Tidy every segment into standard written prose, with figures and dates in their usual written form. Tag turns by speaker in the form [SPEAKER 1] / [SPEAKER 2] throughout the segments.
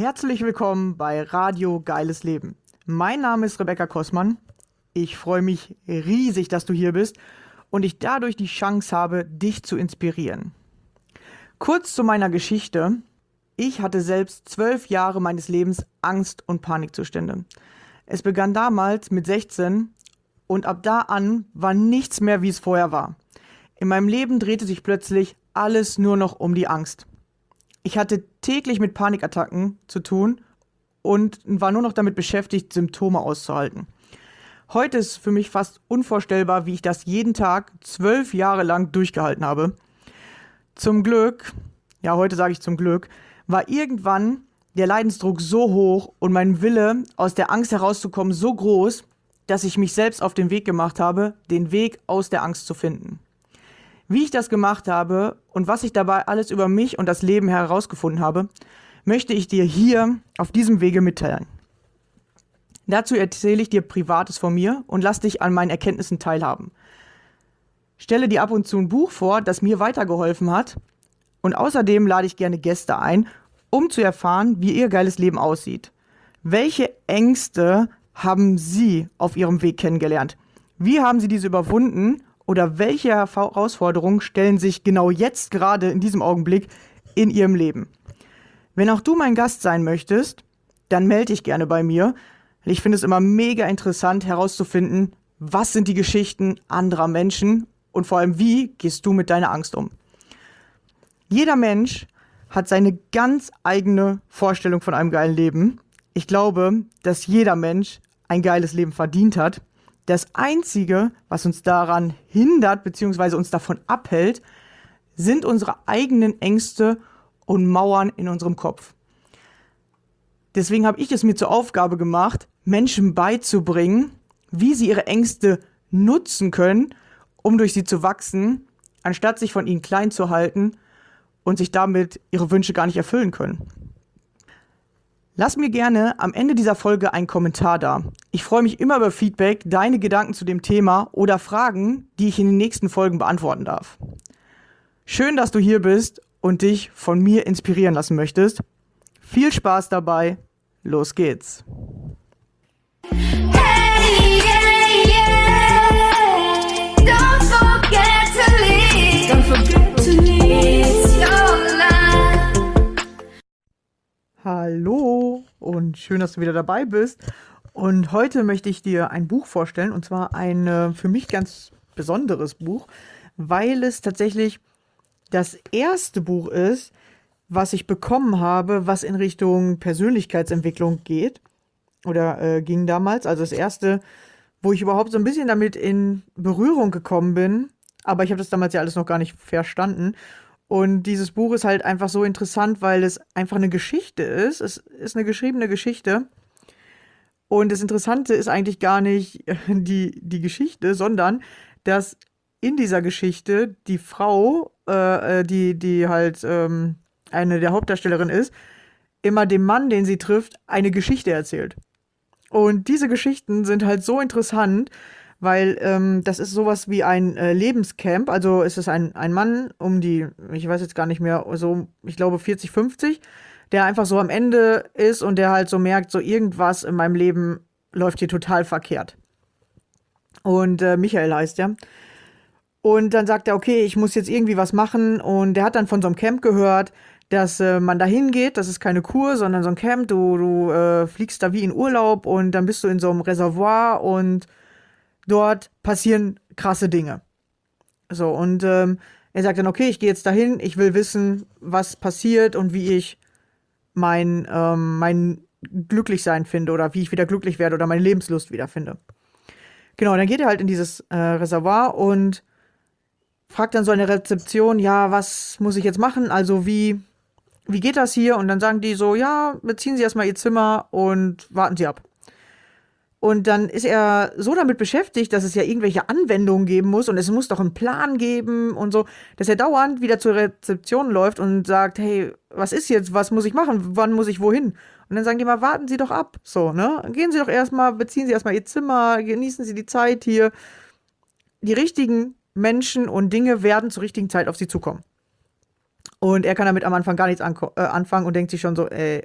[SPEAKER 1] Herzlich willkommen bei Radio Geiles Leben. Mein Name ist Rebecca Kossmann. Ich freue mich riesig, dass du hier bist und ich dadurch die Chance habe, dich zu inspirieren. Kurz zu meiner Geschichte. Ich hatte selbst 12 Jahre meines Lebens Angst- und Panikzustände. Es begann damals mit 16 und ab da an war nichts mehr, wie es vorher war. In meinem Leben drehte sich plötzlich alles nur noch um die Angst. Ich hatte täglich mit Panikattacken zu tun und war nur noch damit beschäftigt, Symptome auszuhalten. Heute ist für mich fast unvorstellbar, wie ich das jeden Tag 12 Jahre lang durchgehalten habe. Zum Glück, ja heute sage ich zum Glück, war irgendwann der Leidensdruck so hoch und mein Wille, aus der Angst herauszukommen, so groß, dass ich mich selbst auf den Weg gemacht habe, den Weg aus der Angst zu finden. Wie ich das gemacht habe und was ich dabei alles über mich und das Leben herausgefunden habe, möchte ich dir hier auf diesem Wege mitteilen. Dazu erzähle ich dir Privates von mir und lass dich an meinen Erkenntnissen teilhaben. Stelle dir ab und zu ein Buch vor, das mir weitergeholfen hat, und außerdem lade ich gerne Gäste ein, um zu erfahren, wie ihr geiles Leben aussieht. Welche Ängste haben Sie auf Ihrem Weg kennengelernt? Wie haben Sie diese überwunden? Oder welche Herausforderungen stellen sich genau jetzt gerade in diesem Augenblick in Ihrem Leben? Wenn auch du mein Gast sein möchtest, dann melde dich gerne bei mir. Ich finde es immer mega interessant herauszufinden, was sind die Geschichten anderer Menschen und vor allem, wie gehst du mit deiner Angst um? Jeder Mensch hat seine ganz eigene Vorstellung von einem geilen Leben. Ich glaube, dass jeder Mensch ein geiles Leben verdient hat. Das Einzige, was uns daran hindert bzw. uns davon abhält, sind unsere eigenen Ängste und Mauern in unserem Kopf. Deswegen habe ich es mir zur Aufgabe gemacht, Menschen beizubringen, wie sie ihre Ängste nutzen können, um durch sie zu wachsen, anstatt sich von ihnen klein zu halten und sich damit ihre Wünsche gar nicht erfüllen können. Lass mir gerne am Ende dieser Folge einen Kommentar da. Ich freue mich immer über Feedback, deine Gedanken zu dem Thema oder Fragen, die ich in den nächsten Folgen beantworten darf. Schön, dass du hier bist und dich von mir inspirieren lassen möchtest. Viel Spaß dabei. Los geht's.
[SPEAKER 2] Hey, yeah, yeah. Don't forget to leave. Don't forget to leave. It's your life.
[SPEAKER 1] Hallo und schön, dass du wieder dabei bist. Und heute möchte ich dir ein Buch vorstellen, und zwar ein für mich ganz besonderes Buch, weil es tatsächlich das erste Buch ist, was ich bekommen habe, was in Richtung Persönlichkeitsentwicklung geht oder ging damals. Also das erste, wo ich überhaupt so ein bisschen damit in Berührung gekommen bin, aber ich habe das damals ja alles noch gar nicht verstanden. Und dieses Buch ist halt einfach so interessant, weil es einfach eine Geschichte ist. Es ist eine geschriebene Geschichte. Und das Interessante ist eigentlich gar nicht die Geschichte, sondern dass in dieser Geschichte die Frau, die halt eine der Hauptdarstellerin ist, immer dem Mann, den sie trifft, eine Geschichte erzählt. Und diese Geschichten sind halt so interessant, weil das ist sowas wie ein Lebenscamp. Also es ist ein Mann ich weiß jetzt gar nicht mehr, so ich glaube 40, 50, der einfach so am Ende ist und der halt so merkt, so irgendwas in meinem Leben läuft hier total verkehrt. Und Michael heißt er. Und dann sagt er, okay, ich muss jetzt irgendwie was machen. Und der hat dann von so einem Camp gehört, dass man da hingeht. Das ist keine Kur, sondern so ein Camp. Du fliegst da wie in Urlaub und dann bist du in so einem Reservoir und dort passieren krasse Dinge. So, und er sagt dann, okay, ich gehe jetzt dahin, ich will wissen, was passiert und wie ich mein Glücklichsein finde oder wie ich wieder glücklich werde oder meine Lebenslust wiederfinde. Genau, dann geht er halt in dieses Reservoir und fragt dann so eine Rezeption, ja, was muss ich jetzt machen? Also wie geht das hier? Und dann sagen die so, ja, beziehen Sie erstmal Ihr Zimmer und warten Sie ab. Und dann ist er so damit beschäftigt, dass es ja irgendwelche Anwendungen geben muss und es muss doch einen Plan geben und so, dass er dauernd wieder zur Rezeption läuft und sagt, hey, was ist jetzt, was muss ich machen, wann muss ich wohin? Und dann sagen die mal, warten Sie doch ab, so, ne? Gehen Sie doch erstmal, beziehen Sie erstmal Ihr Zimmer, genießen Sie die Zeit hier. Die richtigen Menschen und Dinge werden zur richtigen Zeit auf Sie zukommen. Und er kann damit am Anfang gar nichts anfangen und denkt sich schon so,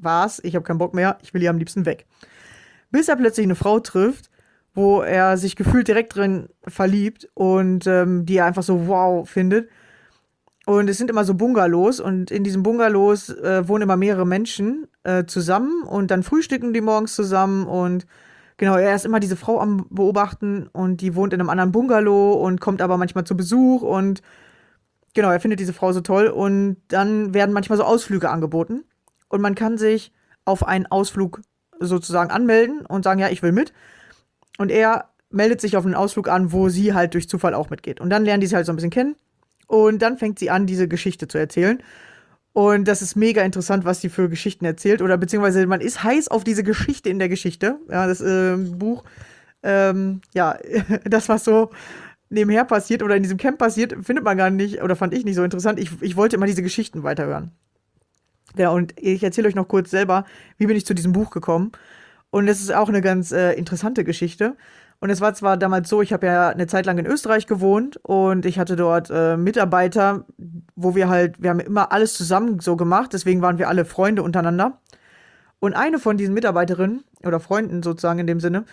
[SPEAKER 1] was? Ich habe keinen Bock mehr, ich will hier am liebsten weg. Bis er plötzlich eine Frau trifft, wo er sich gefühlt direkt drin verliebt und die er einfach so wow findet. Und es sind immer so Bungalows und in diesen Bungalows wohnen immer mehrere Menschen zusammen und dann frühstücken die morgens zusammen und genau, er ist immer diese Frau am Beobachten und die wohnt in einem anderen Bungalow und kommt aber manchmal zu Besuch und genau, er findet diese Frau so toll und dann werden manchmal so Ausflüge angeboten und man kann sich auf einen Ausflug sozusagen anmelden und sagen, ja, ich will mit. Und er meldet sich auf einen Ausflug an, wo sie halt durch Zufall auch mitgeht. Und dann lernen die sich halt so ein bisschen kennen und dann fängt sie an, diese Geschichte zu erzählen. Und das ist mega interessant, was sie für Geschichten erzählt. Oder beziehungsweise man ist heiß auf diese Geschichte in der Geschichte. Ja, das Buch, ja, das, was so nebenher passiert oder in diesem Camp passiert, findet man gar nicht oder fand ich nicht so interessant. Ich wollte immer diese Geschichten weiterhören. Genau, und ich erzähle euch noch kurz selber, wie bin ich zu diesem Buch gekommen. Und es ist auch eine ganz interessante Geschichte. Und es war zwar damals so, ich habe ja eine Zeit lang in Österreich gewohnt und ich hatte dort Mitarbeiter, wo wir haben immer alles zusammen so gemacht, deswegen waren wir alle Freunde untereinander. Und eine von diesen Mitarbeiterinnen oder Freunden sozusagen in dem Sinne,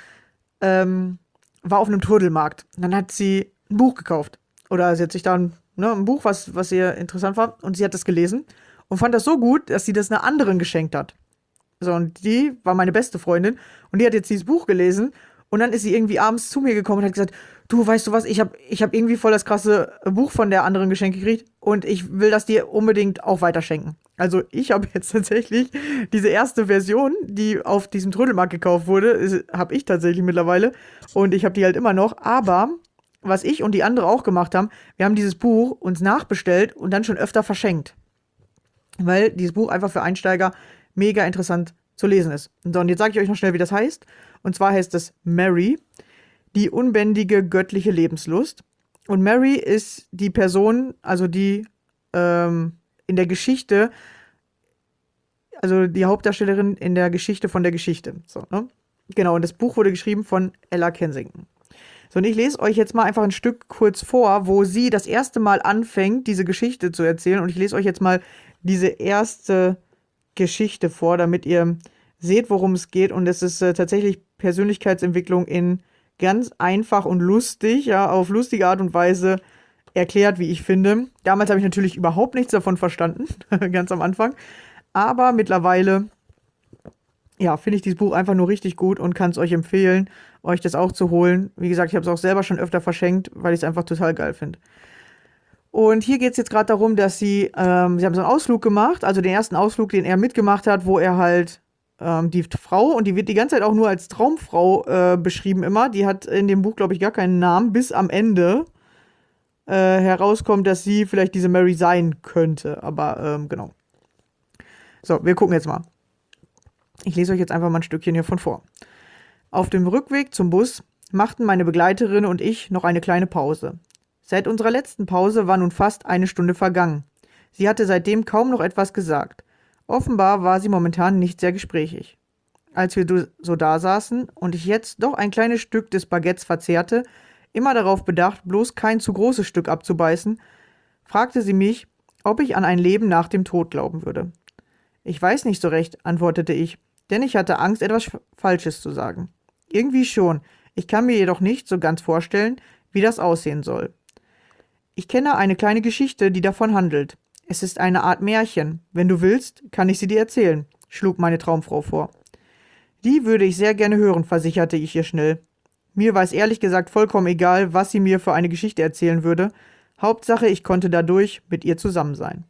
[SPEAKER 1] war auf einem Trödelmarkt. Und dann hat sie ein Buch gekauft. Oder sie hat sich dann ein Buch, was ihr interessant war, und sie hat das gelesen und fand das so gut, dass sie das einer anderen geschenkt hat. So, und die war meine beste Freundin und die hat jetzt dieses Buch gelesen und dann ist sie irgendwie abends zu mir gekommen und hat gesagt, du, weißt du was, ich hab irgendwie voll das krasse Buch von der anderen geschenkt gekriegt und ich will das dir unbedingt auch weiterschenken. Also ich habe jetzt tatsächlich diese erste Version, die auf diesem Trödelmarkt gekauft wurde, habe ich tatsächlich mittlerweile und ich habe die halt immer noch, aber was ich und die andere auch gemacht haben, wir haben dieses Buch uns nachbestellt und dann schon öfter verschenkt. Weil dieses Buch einfach für Einsteiger mega interessant zu lesen ist. So, und jetzt sage ich euch noch schnell, wie das heißt. Und zwar heißt es Mary, die unbändige göttliche Lebenslust. Und Mary ist die Person, also die in der Geschichte, also die Hauptdarstellerin in der Geschichte von der Geschichte. So, ne? Genau, und das Buch wurde geschrieben von Ella Kensington. So, und ich lese euch jetzt mal einfach ein Stück kurz vor, wo sie das erste Mal anfängt, diese Geschichte zu erzählen. Und ich lese euch jetzt mal diese erste Geschichte vor, damit ihr seht, worum es geht. Und es ist tatsächlich Persönlichkeitsentwicklung in ganz einfach und lustig, ja, auf lustige Art und Weise erklärt, wie ich finde. Damals habe ich natürlich überhaupt nichts davon verstanden, ganz am Anfang. Aber mittlerweile, ja, finde ich dieses Buch einfach nur richtig gut und kann es euch empfehlen, euch das auch zu holen. Wie gesagt, ich habe es auch selber schon öfter verschenkt, weil ich es einfach total geil finde. Und hier geht es jetzt gerade darum, dass sie haben so einen Ausflug gemacht, also den ersten Ausflug, den er mitgemacht hat, wo er halt die Frau, und die wird die ganze Zeit auch nur als Traumfrau beschrieben immer, die hat in dem Buch, glaube ich, gar keinen Namen, bis am Ende herauskommt, dass sie vielleicht diese Mary sein könnte, aber genau. So, wir gucken jetzt mal. Ich lese euch jetzt einfach mal ein Stückchen hiervon vor. Auf dem Rückweg zum Bus machten meine Begleiterin und ich noch eine kleine Pause. Seit unserer letzten Pause war nun fast eine Stunde vergangen. Sie hatte seitdem kaum noch etwas gesagt. Offenbar war sie momentan nicht sehr gesprächig. Als wir so da saßen und ich jetzt doch ein kleines Stück des Baguettes verzehrte, immer darauf bedacht, bloß kein zu großes Stück abzubeißen, fragte sie mich, ob ich an ein Leben nach dem Tod glauben würde. Ich weiß nicht so recht, antwortete ich, denn ich hatte Angst, etwas Falsches zu sagen. Irgendwie schon, ich kann mir jedoch nicht so ganz vorstellen, wie das aussehen soll. Ich kenne eine kleine Geschichte, die davon handelt. Es ist eine Art Märchen. Wenn du willst, kann ich sie dir erzählen, schlug meine Traumfrau vor. Die würde ich sehr gerne hören, versicherte ich ihr schnell. Mir war es ehrlich gesagt vollkommen egal, was sie mir für eine Geschichte erzählen würde. Hauptsache, ich konnte dadurch mit ihr zusammen sein.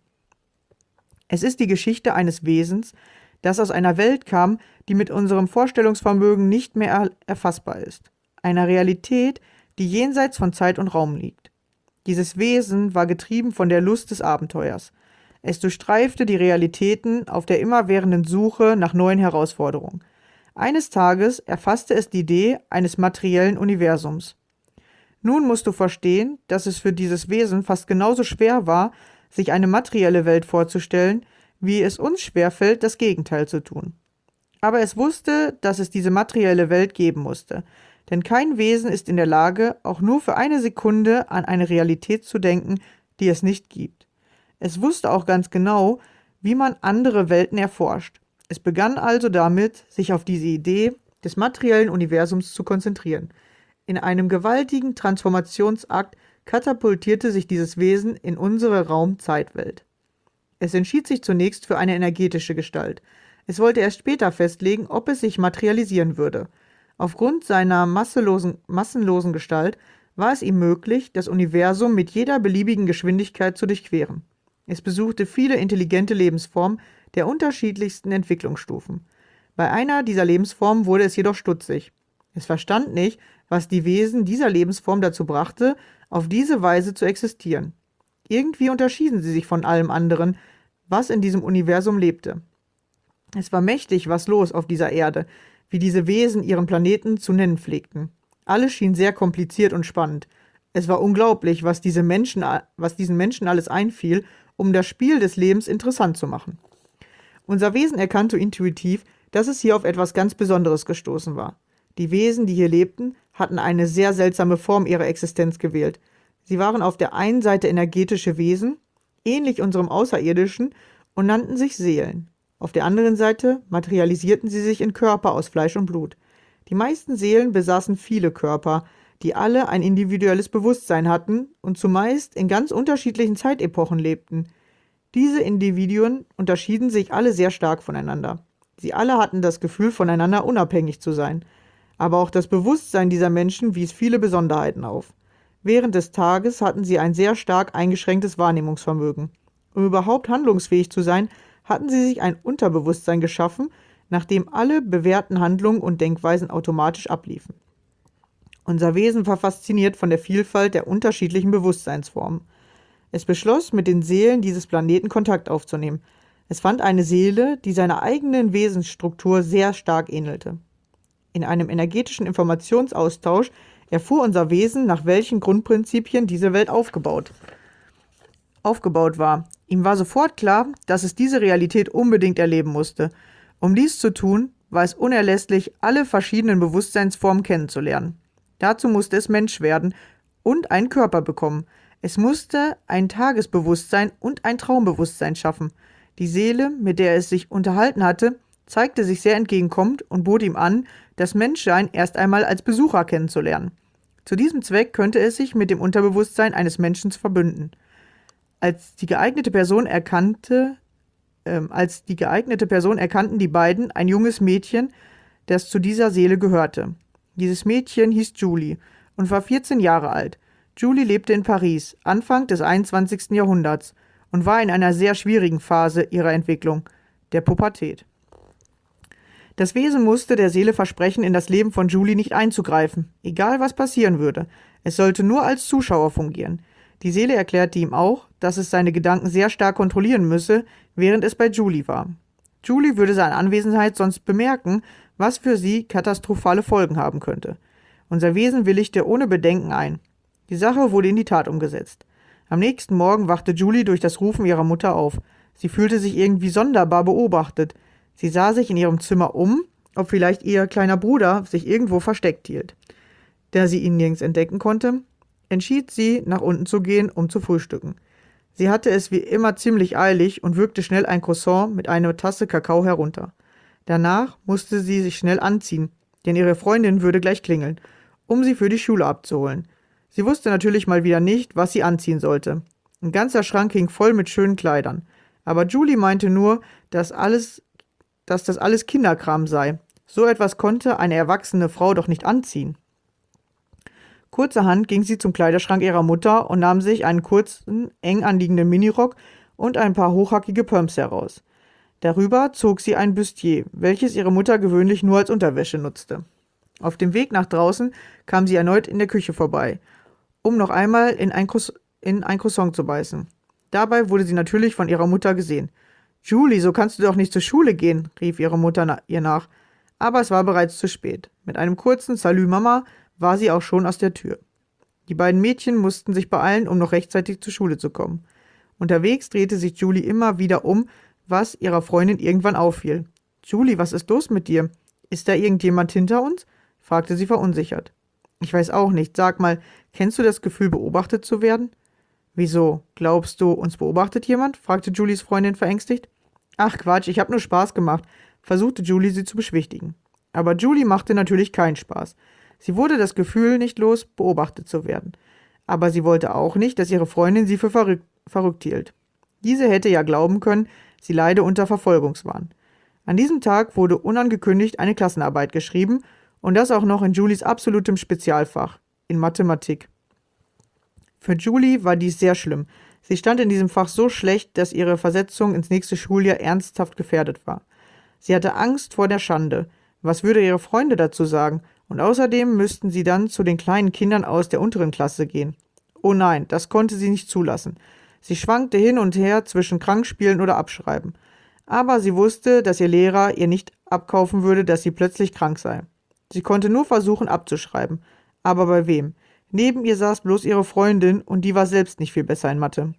[SPEAKER 1] Es ist die Geschichte eines Wesens, das aus einer Welt kam, die mit unserem Vorstellungsvermögen nicht mehr erfassbar ist. Einer Realität, die jenseits von Zeit und Raum liegt. Dieses Wesen war getrieben von der Lust des Abenteuers. Es durchstreifte die Realitäten auf der immerwährenden Suche nach neuen Herausforderungen. Eines Tages erfasste es die Idee eines materiellen Universums. Nun musst du verstehen, dass es für dieses Wesen fast genauso schwer war, sich eine materielle Welt vorzustellen, wie es uns schwerfällt, das Gegenteil zu tun. Aber es wusste, dass es diese materielle Welt geben musste. Denn kein Wesen ist in der Lage, auch nur für eine Sekunde an eine Realität zu denken, die es nicht gibt. Es wusste auch ganz genau, wie man andere Welten erforscht. Es begann also damit, sich auf diese Idee des materiellen Universums zu konzentrieren. In einem gewaltigen Transformationsakt katapultierte sich dieses Wesen in unsere Raum-Zeitwelt. Es entschied sich zunächst für eine energetische Gestalt. Es wollte erst später festlegen, ob es sich materialisieren würde. Aufgrund seiner massenlosen Gestalt war es ihm möglich, das Universum mit jeder beliebigen Geschwindigkeit zu durchqueren. Es besuchte viele intelligente Lebensformen der unterschiedlichsten Entwicklungsstufen. Bei einer dieser Lebensformen wurde es jedoch stutzig. Es verstand nicht, was die Wesen dieser Lebensform dazu brachte, auf diese Weise zu existieren. Irgendwie unterschieden sie sich von allem anderen, was in diesem Universum lebte. Es war mächtig was los auf dieser Erde, wie diese Wesen ihren Planeten zu nennen pflegten. Alles schien sehr kompliziert und spannend. Es war unglaublich, was diesen Menschen alles einfiel, um das Spiel des Lebens interessant zu machen. Unser Wesen erkannte intuitiv, dass es hier auf etwas ganz Besonderes gestoßen war. Die Wesen, die hier lebten, hatten eine sehr seltsame Form ihrer Existenz gewählt. Sie waren auf der einen Seite energetische Wesen, ähnlich unserem Außerirdischen, und nannten sich Seelen. Auf der anderen Seite materialisierten sie sich in Körper aus Fleisch und Blut. Die meisten Seelen besaßen viele Körper, die alle ein individuelles Bewusstsein hatten und zumeist in ganz unterschiedlichen Zeitepochen lebten. Diese Individuen unterschieden sich alle sehr stark voneinander. Sie alle hatten das Gefühl, voneinander unabhängig zu sein. Aber auch das Bewusstsein dieser Menschen wies viele Besonderheiten auf. Während des Tages hatten sie ein sehr stark eingeschränktes Wahrnehmungsvermögen. Um überhaupt handlungsfähig zu sein, hatten sie sich ein Unterbewusstsein geschaffen, nachdem alle bewährten Handlungen und Denkweisen automatisch abliefen. Unser Wesen war fasziniert von der Vielfalt der unterschiedlichen Bewusstseinsformen. Es beschloss, mit den Seelen dieses Planeten Kontakt aufzunehmen. Es fand eine Seele, die seiner eigenen Wesensstruktur sehr stark ähnelte. In einem energetischen Informationsaustausch erfuhr unser Wesen, nach welchen Grundprinzipien diese Welt aufgebaut war. Ihm war sofort klar, dass es diese Realität unbedingt erleben musste. Um dies zu tun, war es unerlässlich, alle verschiedenen Bewusstseinsformen kennenzulernen. Dazu musste es Mensch werden und einen Körper bekommen. Es musste ein Tagesbewusstsein und ein Traumbewusstsein schaffen. Die Seele, mit der es sich unterhalten hatte, zeigte sich sehr entgegenkommend und bot ihm an, das Menschsein erst einmal als Besucher kennenzulernen. Zu diesem Zweck könnte es sich mit dem Unterbewusstsein eines Menschen verbünden. Als die geeignete Person erkannten die beiden ein junges Mädchen, das zu dieser Seele gehörte. Dieses Mädchen hieß Julie und war 14 Jahre alt. Julie lebte in Paris, Anfang des 21. Jahrhunderts, und war in einer sehr schwierigen Phase ihrer Entwicklung, der Pubertät. Das Wesen musste der Seele versprechen, in das Leben von Julie nicht einzugreifen, egal was passieren würde. Es sollte nur als Zuschauer fungieren. Die Seele erklärte ihm auch, dass es seine Gedanken sehr stark kontrollieren müsse, während es bei Julie war. Julie würde seine Anwesenheit sonst bemerken, was für sie katastrophale Folgen haben könnte. Unser Wesen willigte ohne Bedenken ein. Die Sache wurde in die Tat umgesetzt. Am nächsten Morgen wachte Julie durch das Rufen ihrer Mutter auf. Sie fühlte sich irgendwie sonderbar beobachtet. Sie sah sich in ihrem Zimmer um, ob vielleicht ihr kleiner Bruder sich irgendwo versteckt hielt. Da sie ihn nirgends entdecken konnte, entschied sie, nach unten zu gehen, um zu frühstücken. Sie hatte es wie immer ziemlich eilig und würgte schnell ein Croissant mit einer Tasse Kakao herunter. Danach musste sie sich schnell anziehen, denn ihre Freundin würde gleich klingeln, um sie für die Schule abzuholen. Sie wusste natürlich mal wieder nicht, was sie anziehen sollte. Ein ganzer Schrank hing voll mit schönen Kleidern. Aber Julie meinte nur, dass das alles Kinderkram sei. So etwas konnte eine erwachsene Frau doch nicht anziehen. Kurzerhand ging sie zum Kleiderschrank ihrer Mutter und nahm sich einen kurzen, eng anliegenden Minirock und ein paar hochhackige Pumps heraus. Darüber zog sie ein Bustier, welches ihre Mutter gewöhnlich nur als Unterwäsche nutzte. Auf dem Weg nach draußen kam sie erneut in der Küche vorbei, um noch einmal in ein Croissant zu beißen. Dabei wurde sie natürlich von ihrer Mutter gesehen. »Julie, so kannst du doch nicht zur Schule gehen«, rief ihre Mutter ihr nach. Aber es war bereits zu spät. Mit einem kurzen »Salü Mama« war sie auch schon aus der Tür. Die beiden Mädchen mussten sich beeilen, um noch rechtzeitig zur Schule zu kommen. Unterwegs drehte sich Julie immer wieder um, was ihrer Freundin irgendwann auffiel. »Julie, was ist los mit dir? Ist da irgendjemand hinter uns?« fragte sie verunsichert. »Ich weiß auch nicht. Sag mal, kennst du das Gefühl, beobachtet zu werden?« »Wieso? Glaubst du, uns beobachtet jemand?« fragte Julies Freundin verängstigt. »Ach Quatsch, ich habe nur Spaß gemacht. versuchte Julie sie zu beschwichtigen. Aber Julie machte natürlich keinen Spaß. Sie wurde das Gefühl nicht los, beobachtet zu werden. Aber sie wollte auch nicht, dass ihre Freundin sie für verrückt hielt. Diese hätte ja glauben können, sie leide unter Verfolgungswahn. An diesem Tag wurde unangekündigt eine Klassenarbeit geschrieben und das auch noch in Julies absolutem Spezialfach, in Mathematik. Für Julie war dies sehr schlimm. Sie stand in diesem Fach so schlecht, dass ihre Versetzung ins nächste Schuljahr ernsthaft gefährdet war. Sie hatte Angst vor der Schande. Was würde ihre Freunde dazu sagen? Und außerdem müssten sie dann zu den kleinen Kindern aus der unteren Klasse gehen. Oh nein, das konnte sie nicht zulassen. Sie schwankte hin und her zwischen Krankspielen oder Abschreiben. Aber sie wusste, dass ihr Lehrer ihr nicht abkaufen würde, dass sie plötzlich krank sei. Sie konnte nur versuchen abzuschreiben. Aber bei wem? Neben ihr saß bloß ihre Freundin und die war selbst nicht viel besser in Mathe.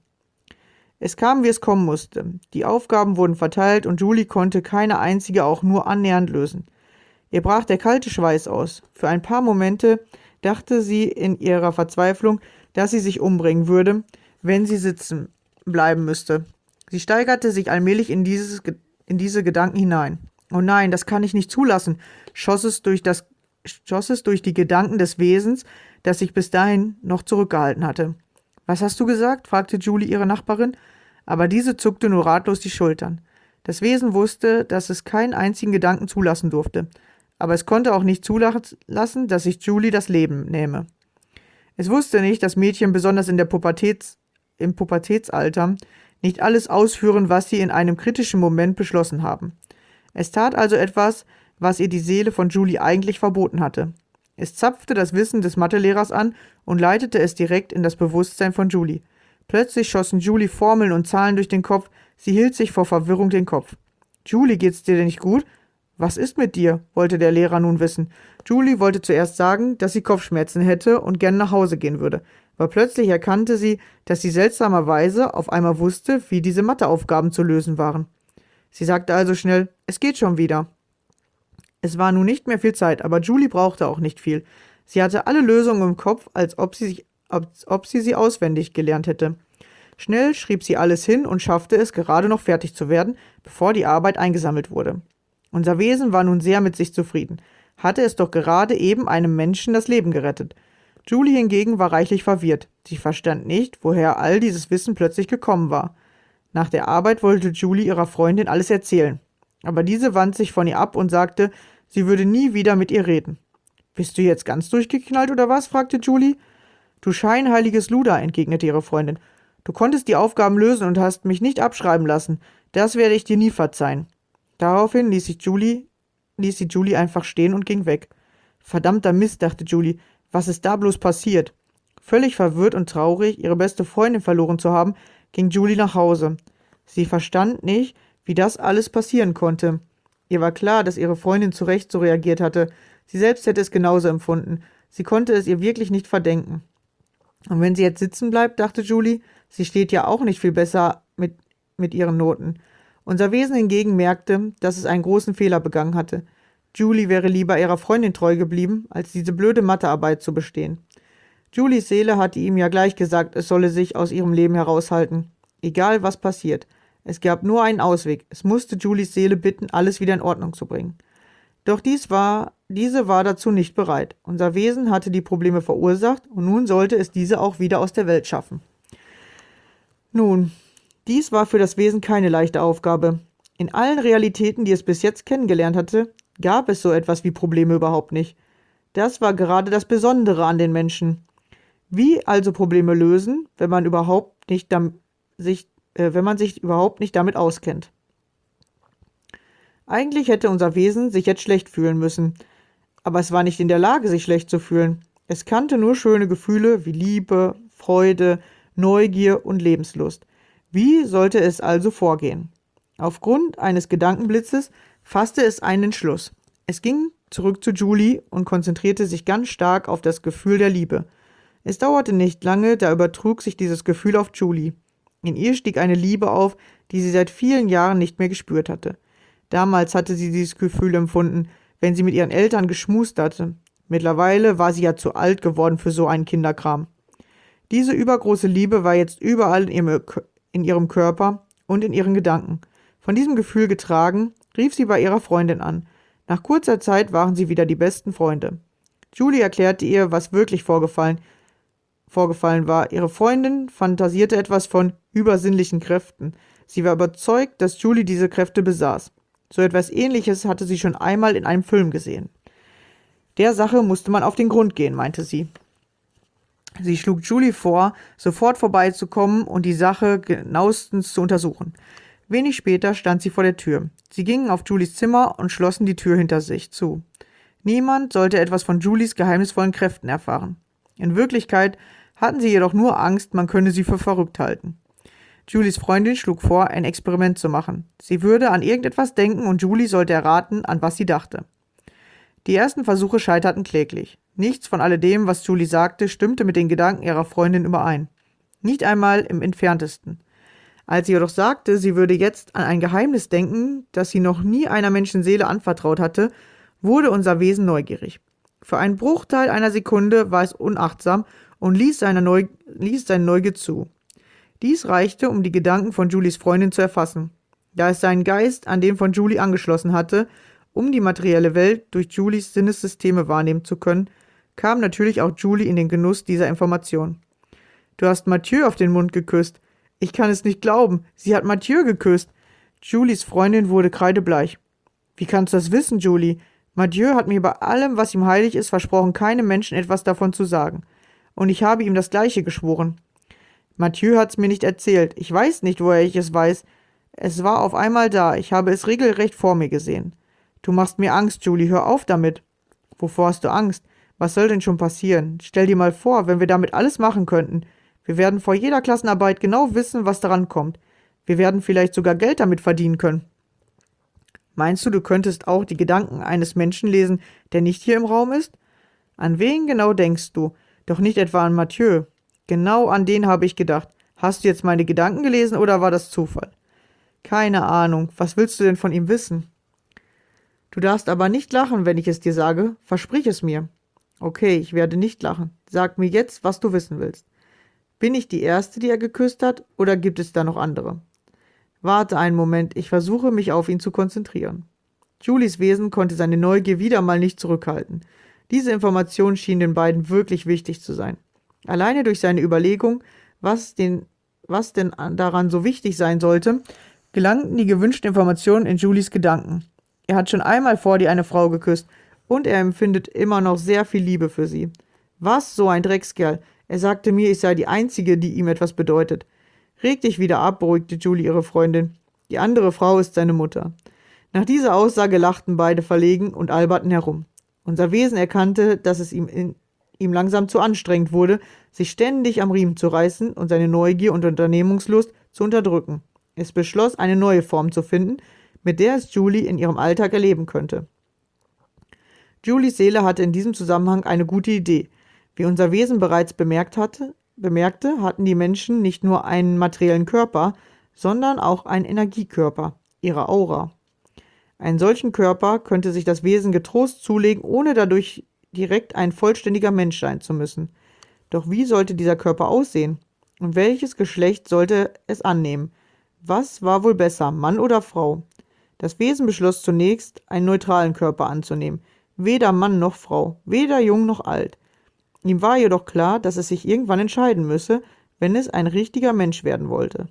[SPEAKER 1] Es kam, wie es kommen musste. Die Aufgaben wurden verteilt und Julie konnte keine einzige auch nur annähernd lösen. Ihr brach der kalte Schweiß aus. Für ein paar Momente dachte sie in ihrer Verzweiflung, dass sie sich umbringen würde, wenn sie sitzen bleiben müsste. Sie steigerte sich allmählich in diese Gedanken hinein. Oh nein, das kann ich nicht zulassen, schoss es durch die Gedanken des Wesens, das sich bis dahin noch zurückgehalten hatte. Was hast du gesagt? Fragte Julie ihre Nachbarin, aber diese zuckte nur ratlos die Schultern. Das Wesen wusste, dass es keinen einzigen Gedanken zulassen durfte, aber es konnte auch nicht zulassen, dass sich Julie das Leben nähme. Es wusste nicht, dass Mädchen besonders im Pubertätsalter nicht alles ausführen, was sie in einem kritischen Moment beschlossen haben. Es tat also etwas, was ihr die Seele von Julie eigentlich verboten hatte. Es zapfte das Wissen des Mathelehrers an und leitete es direkt in das Bewusstsein von Julie. Plötzlich schossen Julie Formeln und Zahlen durch den Kopf, sie hielt sich vor Verwirrung den Kopf. »Julie, geht's dir denn nicht gut?« »Was ist mit dir?« wollte der Lehrer nun wissen. Julie wollte zuerst sagen, dass sie Kopfschmerzen hätte und gern nach Hause gehen würde. Aber plötzlich erkannte sie, dass sie seltsamerweise auf einmal wusste, wie diese Matheaufgaben zu lösen waren. Sie sagte also schnell, »Es geht schon wieder.« Es war nun nicht mehr viel Zeit, aber Julie brauchte auch nicht viel. Sie hatte alle Lösungen im Kopf, als ob sie sie auswendig gelernt hätte. Schnell schrieb sie alles hin und schaffte es, gerade noch fertig zu werden, bevor die Arbeit eingesammelt wurde. Unser Wesen war nun sehr mit sich zufrieden, hatte es doch gerade eben einem Menschen das Leben gerettet. Julie hingegen war reichlich verwirrt. Sie verstand nicht, woher all dieses Wissen plötzlich gekommen war. Nach der Arbeit wollte Julie ihrer Freundin alles erzählen. Aber diese wandte sich von ihr ab und sagte, sie würde nie wieder mit ihr reden. »Bist du jetzt ganz durchgeknallt oder was?« fragte Julie. »Du scheinheiliges Luder«, entgegnete ihre Freundin. »Du konntest die Aufgaben lösen und hast mich nicht abschreiben lassen. Das werde ich dir nie verzeihen.« Daraufhin ließ sie Julie einfach stehen und ging weg. »Verdammter Mist«, dachte Julie, »was ist da bloß passiert?« Völlig verwirrt und traurig, ihre beste Freundin verloren zu haben, ging Julie nach Hause. Sie verstand nicht, wie das alles passieren konnte. Ihr war klar, dass ihre Freundin zu Recht so reagiert hatte. Sie selbst hätte es genauso empfunden. Sie konnte es ihr wirklich nicht verdenken. Und wenn sie jetzt sitzen bleibt, dachte Julie, sie steht ja auch nicht viel besser mit ihren Noten. Unser Wesen hingegen merkte, dass es einen großen Fehler begangen hatte. Julie wäre lieber ihrer Freundin treu geblieben, als diese blöde Mathearbeit zu bestehen. Julies Seele hatte ihm ja gleich gesagt, es solle sich aus ihrem Leben heraushalten. Egal, was passiert. Es gab nur einen Ausweg. Es musste Julies Seele bitten, alles wieder in Ordnung zu bringen. Doch diese war dazu nicht bereit. Unser Wesen hatte die Probleme verursacht und nun sollte es diese auch wieder aus der Welt schaffen. Nun, dies war für das Wesen keine leichte Aufgabe. In allen Realitäten, die es bis jetzt kennengelernt hatte, gab es so etwas wie Probleme überhaupt nicht. Das war gerade das Besondere an den Menschen. Wie also Probleme lösen, wenn man sich überhaupt nicht damit auskennt? Eigentlich hätte unser Wesen sich jetzt schlecht fühlen müssen, aber es war nicht in der Lage, sich schlecht zu fühlen. Es kannte nur schöne Gefühle wie Liebe, Freude, Neugier und Lebenslust. Wie sollte es also vorgehen? Aufgrund eines Gedankenblitzes fasste es einen Entschluss. Es ging zurück zu Julie und konzentrierte sich ganz stark auf das Gefühl der Liebe. Es dauerte nicht lange, da übertrug sich dieses Gefühl auf Julie. In ihr stieg eine Liebe auf, die sie seit vielen Jahren nicht mehr gespürt hatte. Damals hatte sie dieses Gefühl empfunden, wenn sie mit ihren Eltern geschmust hatte. Mittlerweile war sie ja zu alt geworden für so einen Kinderkram. Diese übergroße Liebe war jetzt überall in ihrem Körper und in ihren Gedanken. Von diesem Gefühl getragen, rief sie bei ihrer Freundin an. Nach kurzer Zeit waren sie wieder die besten Freunde. Julie erklärte ihr, was wirklich vorgefallen war. Ihre Freundin fantasierte etwas von übersinnlichen Kräften. Sie war überzeugt, dass Julie diese Kräfte besaß. So etwas Ähnliches hatte sie schon einmal in einem Film gesehen. Der Sache musste man auf den Grund gehen, meinte sie. Sie schlug Julie vor, sofort vorbeizukommen und die Sache genauestens zu untersuchen. Wenig später stand sie vor der Tür. Sie gingen auf Julies Zimmer und schlossen die Tür hinter sich zu. Niemand sollte etwas von Julies geheimnisvollen Kräften erfahren. In Wirklichkeit hatten sie jedoch nur Angst, man könne sie für verrückt halten. Julies Freundin schlug vor, ein Experiment zu machen. Sie würde an irgendetwas denken und Julie sollte erraten, an was sie dachte. Die ersten Versuche scheiterten kläglich. Nichts von alledem, was Julie sagte, stimmte mit den Gedanken ihrer Freundin überein. Nicht einmal im entferntesten. Als sie jedoch sagte, sie würde jetzt an ein Geheimnis denken, das sie noch nie einer Menschenseele anvertraut hatte, wurde unser Wesen neugierig. Für einen Bruchteil einer Sekunde war es unachtsam und ließ seine Neugier zu. Dies reichte, um die Gedanken von Julies Freundin zu erfassen, da es seinen Geist an den von Julie angeschlossen hatte. Um die materielle Welt durch Julies Sinnessysteme wahrnehmen zu können, kam natürlich auch Julie in den Genuss dieser Information. »Du hast Mathieu auf den Mund geküsst. Ich kann es nicht glauben. Sie hat Mathieu geküsst.« Julies Freundin wurde kreidebleich. »Wie kannst du das wissen, Julie? Mathieu hat mir bei allem, was ihm heilig ist, versprochen, keinem Menschen etwas davon zu sagen. Und ich habe ihm das Gleiche geschworen.« »Mathieu hat's mir nicht erzählt. Ich weiß nicht, woher ich es weiß. Es war auf einmal da. Ich habe es regelrecht vor mir gesehen.« »Du machst mir Angst, Julie. Hör auf damit.« »Wovor hast du Angst? Was soll denn schon passieren? Stell dir mal vor, wenn wir damit alles machen könnten. Wir werden vor jeder Klassenarbeit genau wissen, was daran kommt. Wir werden vielleicht sogar Geld damit verdienen können.« »Meinst du, du könntest auch die Gedanken eines Menschen lesen, der nicht hier im Raum ist?« »An wen genau denkst du? Doch nicht etwa an Mathieu.« »Genau an den habe ich gedacht. Hast du jetzt meine Gedanken gelesen oder war das Zufall?« »Keine Ahnung. Was willst du denn von ihm wissen?« »Du darfst aber nicht lachen, wenn ich es dir sage. Versprich es mir.« »Okay, ich werde nicht lachen. Sag mir jetzt, was du wissen willst. Bin ich die Erste, die er geküsst hat, oder gibt es da noch andere?« »Warte einen Moment, ich versuche, mich auf ihn zu konzentrieren.« Julies Wesen konnte seine Neugier wieder mal nicht zurückhalten. Diese Information schien den beiden wirklich wichtig zu sein. Alleine durch seine Überlegung, was denn daran so wichtig sein sollte, gelangten die gewünschten Informationen in Julies Gedanken. Er hat schon einmal vor dir eine Frau geküsst und er empfindet immer noch sehr viel Liebe für sie. Was, so ein Dreckskerl. Er sagte mir, ich sei die Einzige, die ihm etwas bedeutet. Reg dich wieder ab, beruhigte Julie ihre Freundin. Die andere Frau ist seine Mutter. Nach dieser Aussage lachten beide verlegen und alberten herum. Unser Wesen erkannte, dass es ihm langsam zu anstrengend wurde, sich ständig am Riemen zu reißen und seine Neugier und Unternehmungslust zu unterdrücken. Es beschloss, eine neue Form zu finden, mit der es Julie in ihrem Alltag erleben könnte. Julies Seele hatte in diesem Zusammenhang eine gute Idee. Wie unser Wesen bereits bemerkte, hatten die Menschen nicht nur einen materiellen Körper, sondern auch einen Energiekörper, ihre Aura. Einen solchen Körper könnte sich das Wesen getrost zulegen, ohne dadurch direkt ein vollständiger Mensch sein zu müssen. Doch wie sollte dieser Körper aussehen? Und welches Geschlecht sollte es annehmen? Was war wohl besser, Mann oder Frau? Das Wesen beschloss zunächst, einen neutralen Körper anzunehmen. Weder Mann noch Frau, weder jung noch alt. Ihm war jedoch klar, dass es sich irgendwann entscheiden müsse, wenn es ein richtiger Mensch werden wollte.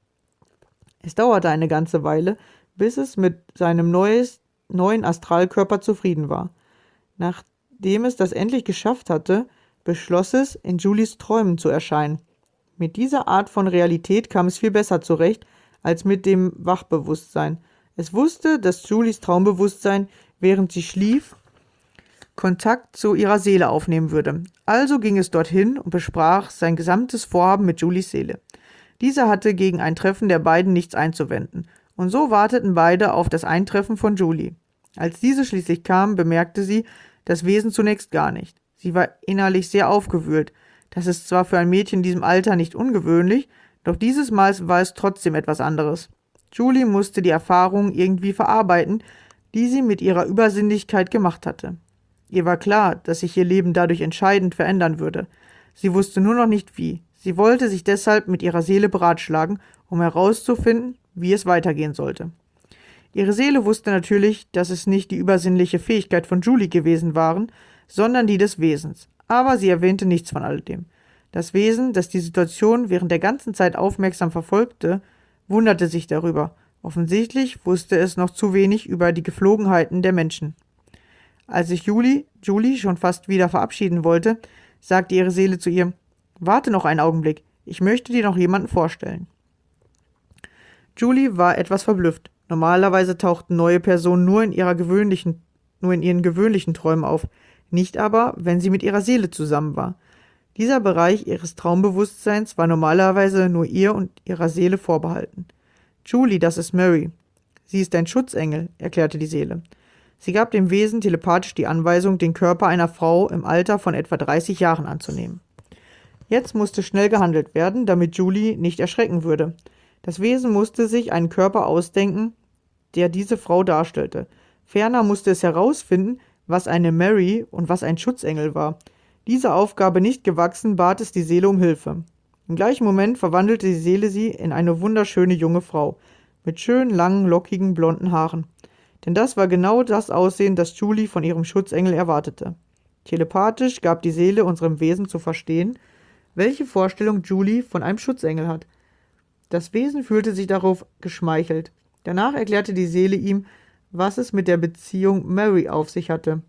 [SPEAKER 1] Es dauerte eine ganze Weile, bis es mit seinem neuen Astralkörper zufrieden war. Nachdem es das endlich geschafft hatte, beschloss es, in Julies Träumen zu erscheinen. Mit dieser Art von Realität kam es viel besser zurecht, als mit dem Wachbewusstsein. Es wusste, dass Julies Traumbewusstsein, während sie schlief, Kontakt zu ihrer Seele aufnehmen würde. Also ging es dorthin und besprach sein gesamtes Vorhaben mit Julies Seele. Diese hatte gegen ein Treffen der beiden nichts einzuwenden, und so warteten beide auf das Eintreffen von Julie. Als diese schließlich kam, bemerkte sie das Wesen zunächst gar nicht. Sie war innerlich sehr aufgewühlt. Das ist zwar für ein Mädchen in diesem Alter nicht ungewöhnlich, doch dieses Mal war es trotzdem etwas anderes. Julie musste die Erfahrungen irgendwie verarbeiten, die sie mit ihrer Übersinnlichkeit gemacht hatte. Ihr war klar, dass sich ihr Leben dadurch entscheidend verändern würde. Sie wusste nur noch nicht wie. Sie wollte sich deshalb mit ihrer Seele beratschlagen, um herauszufinden, wie es weitergehen sollte. Ihre Seele wusste natürlich, dass es nicht die übersinnliche Fähigkeit von Julie gewesen waren, sondern die des Wesens. Aber sie erwähnte nichts von alledem. Das Wesen, das die Situation während der ganzen Zeit aufmerksam verfolgte, wunderte sich darüber. Offensichtlich wusste es noch zu wenig über die Gepflogenheiten der Menschen. Als sich Julie schon fast wieder verabschieden wollte, sagte ihre Seele zu ihr: »Warte noch einen Augenblick, ich möchte dir noch jemanden vorstellen.« Julie war etwas verblüfft. Normalerweise tauchten neue Personen nur in ihren gewöhnlichen Träumen auf, nicht aber, wenn sie mit ihrer Seele zusammen war. Dieser Bereich ihres Traumbewusstseins war normalerweise nur ihr und ihrer Seele vorbehalten. »Julie, das ist Mary. Sie ist ein Schutzengel«, erklärte die Seele. Sie gab dem Wesen telepathisch die Anweisung, den Körper einer Frau im Alter von etwa 30 Jahren anzunehmen. Jetzt musste schnell gehandelt werden, damit Julie nicht erschrecken würde. Das Wesen musste sich einen Körper ausdenken, der diese Frau darstellte. Ferner musste es herausfinden, was eine Mary und was ein Schutzengel war. Dieser Aufgabe nicht gewachsen, bat es die Seele um Hilfe. Im gleichen Moment verwandelte die Seele sie in eine wunderschöne junge Frau, mit schönen, langen, lockigen, blonden Haaren. Denn das war genau das Aussehen, das Julie von ihrem Schutzengel erwartete. Telepathisch gab die Seele unserem Wesen zu verstehen, welche Vorstellung Julie von einem Schutzengel hat. Das Wesen fühlte sich darauf geschmeichelt. Danach erklärte die Seele ihm, was es mit der Beziehung Mary auf sich hatte.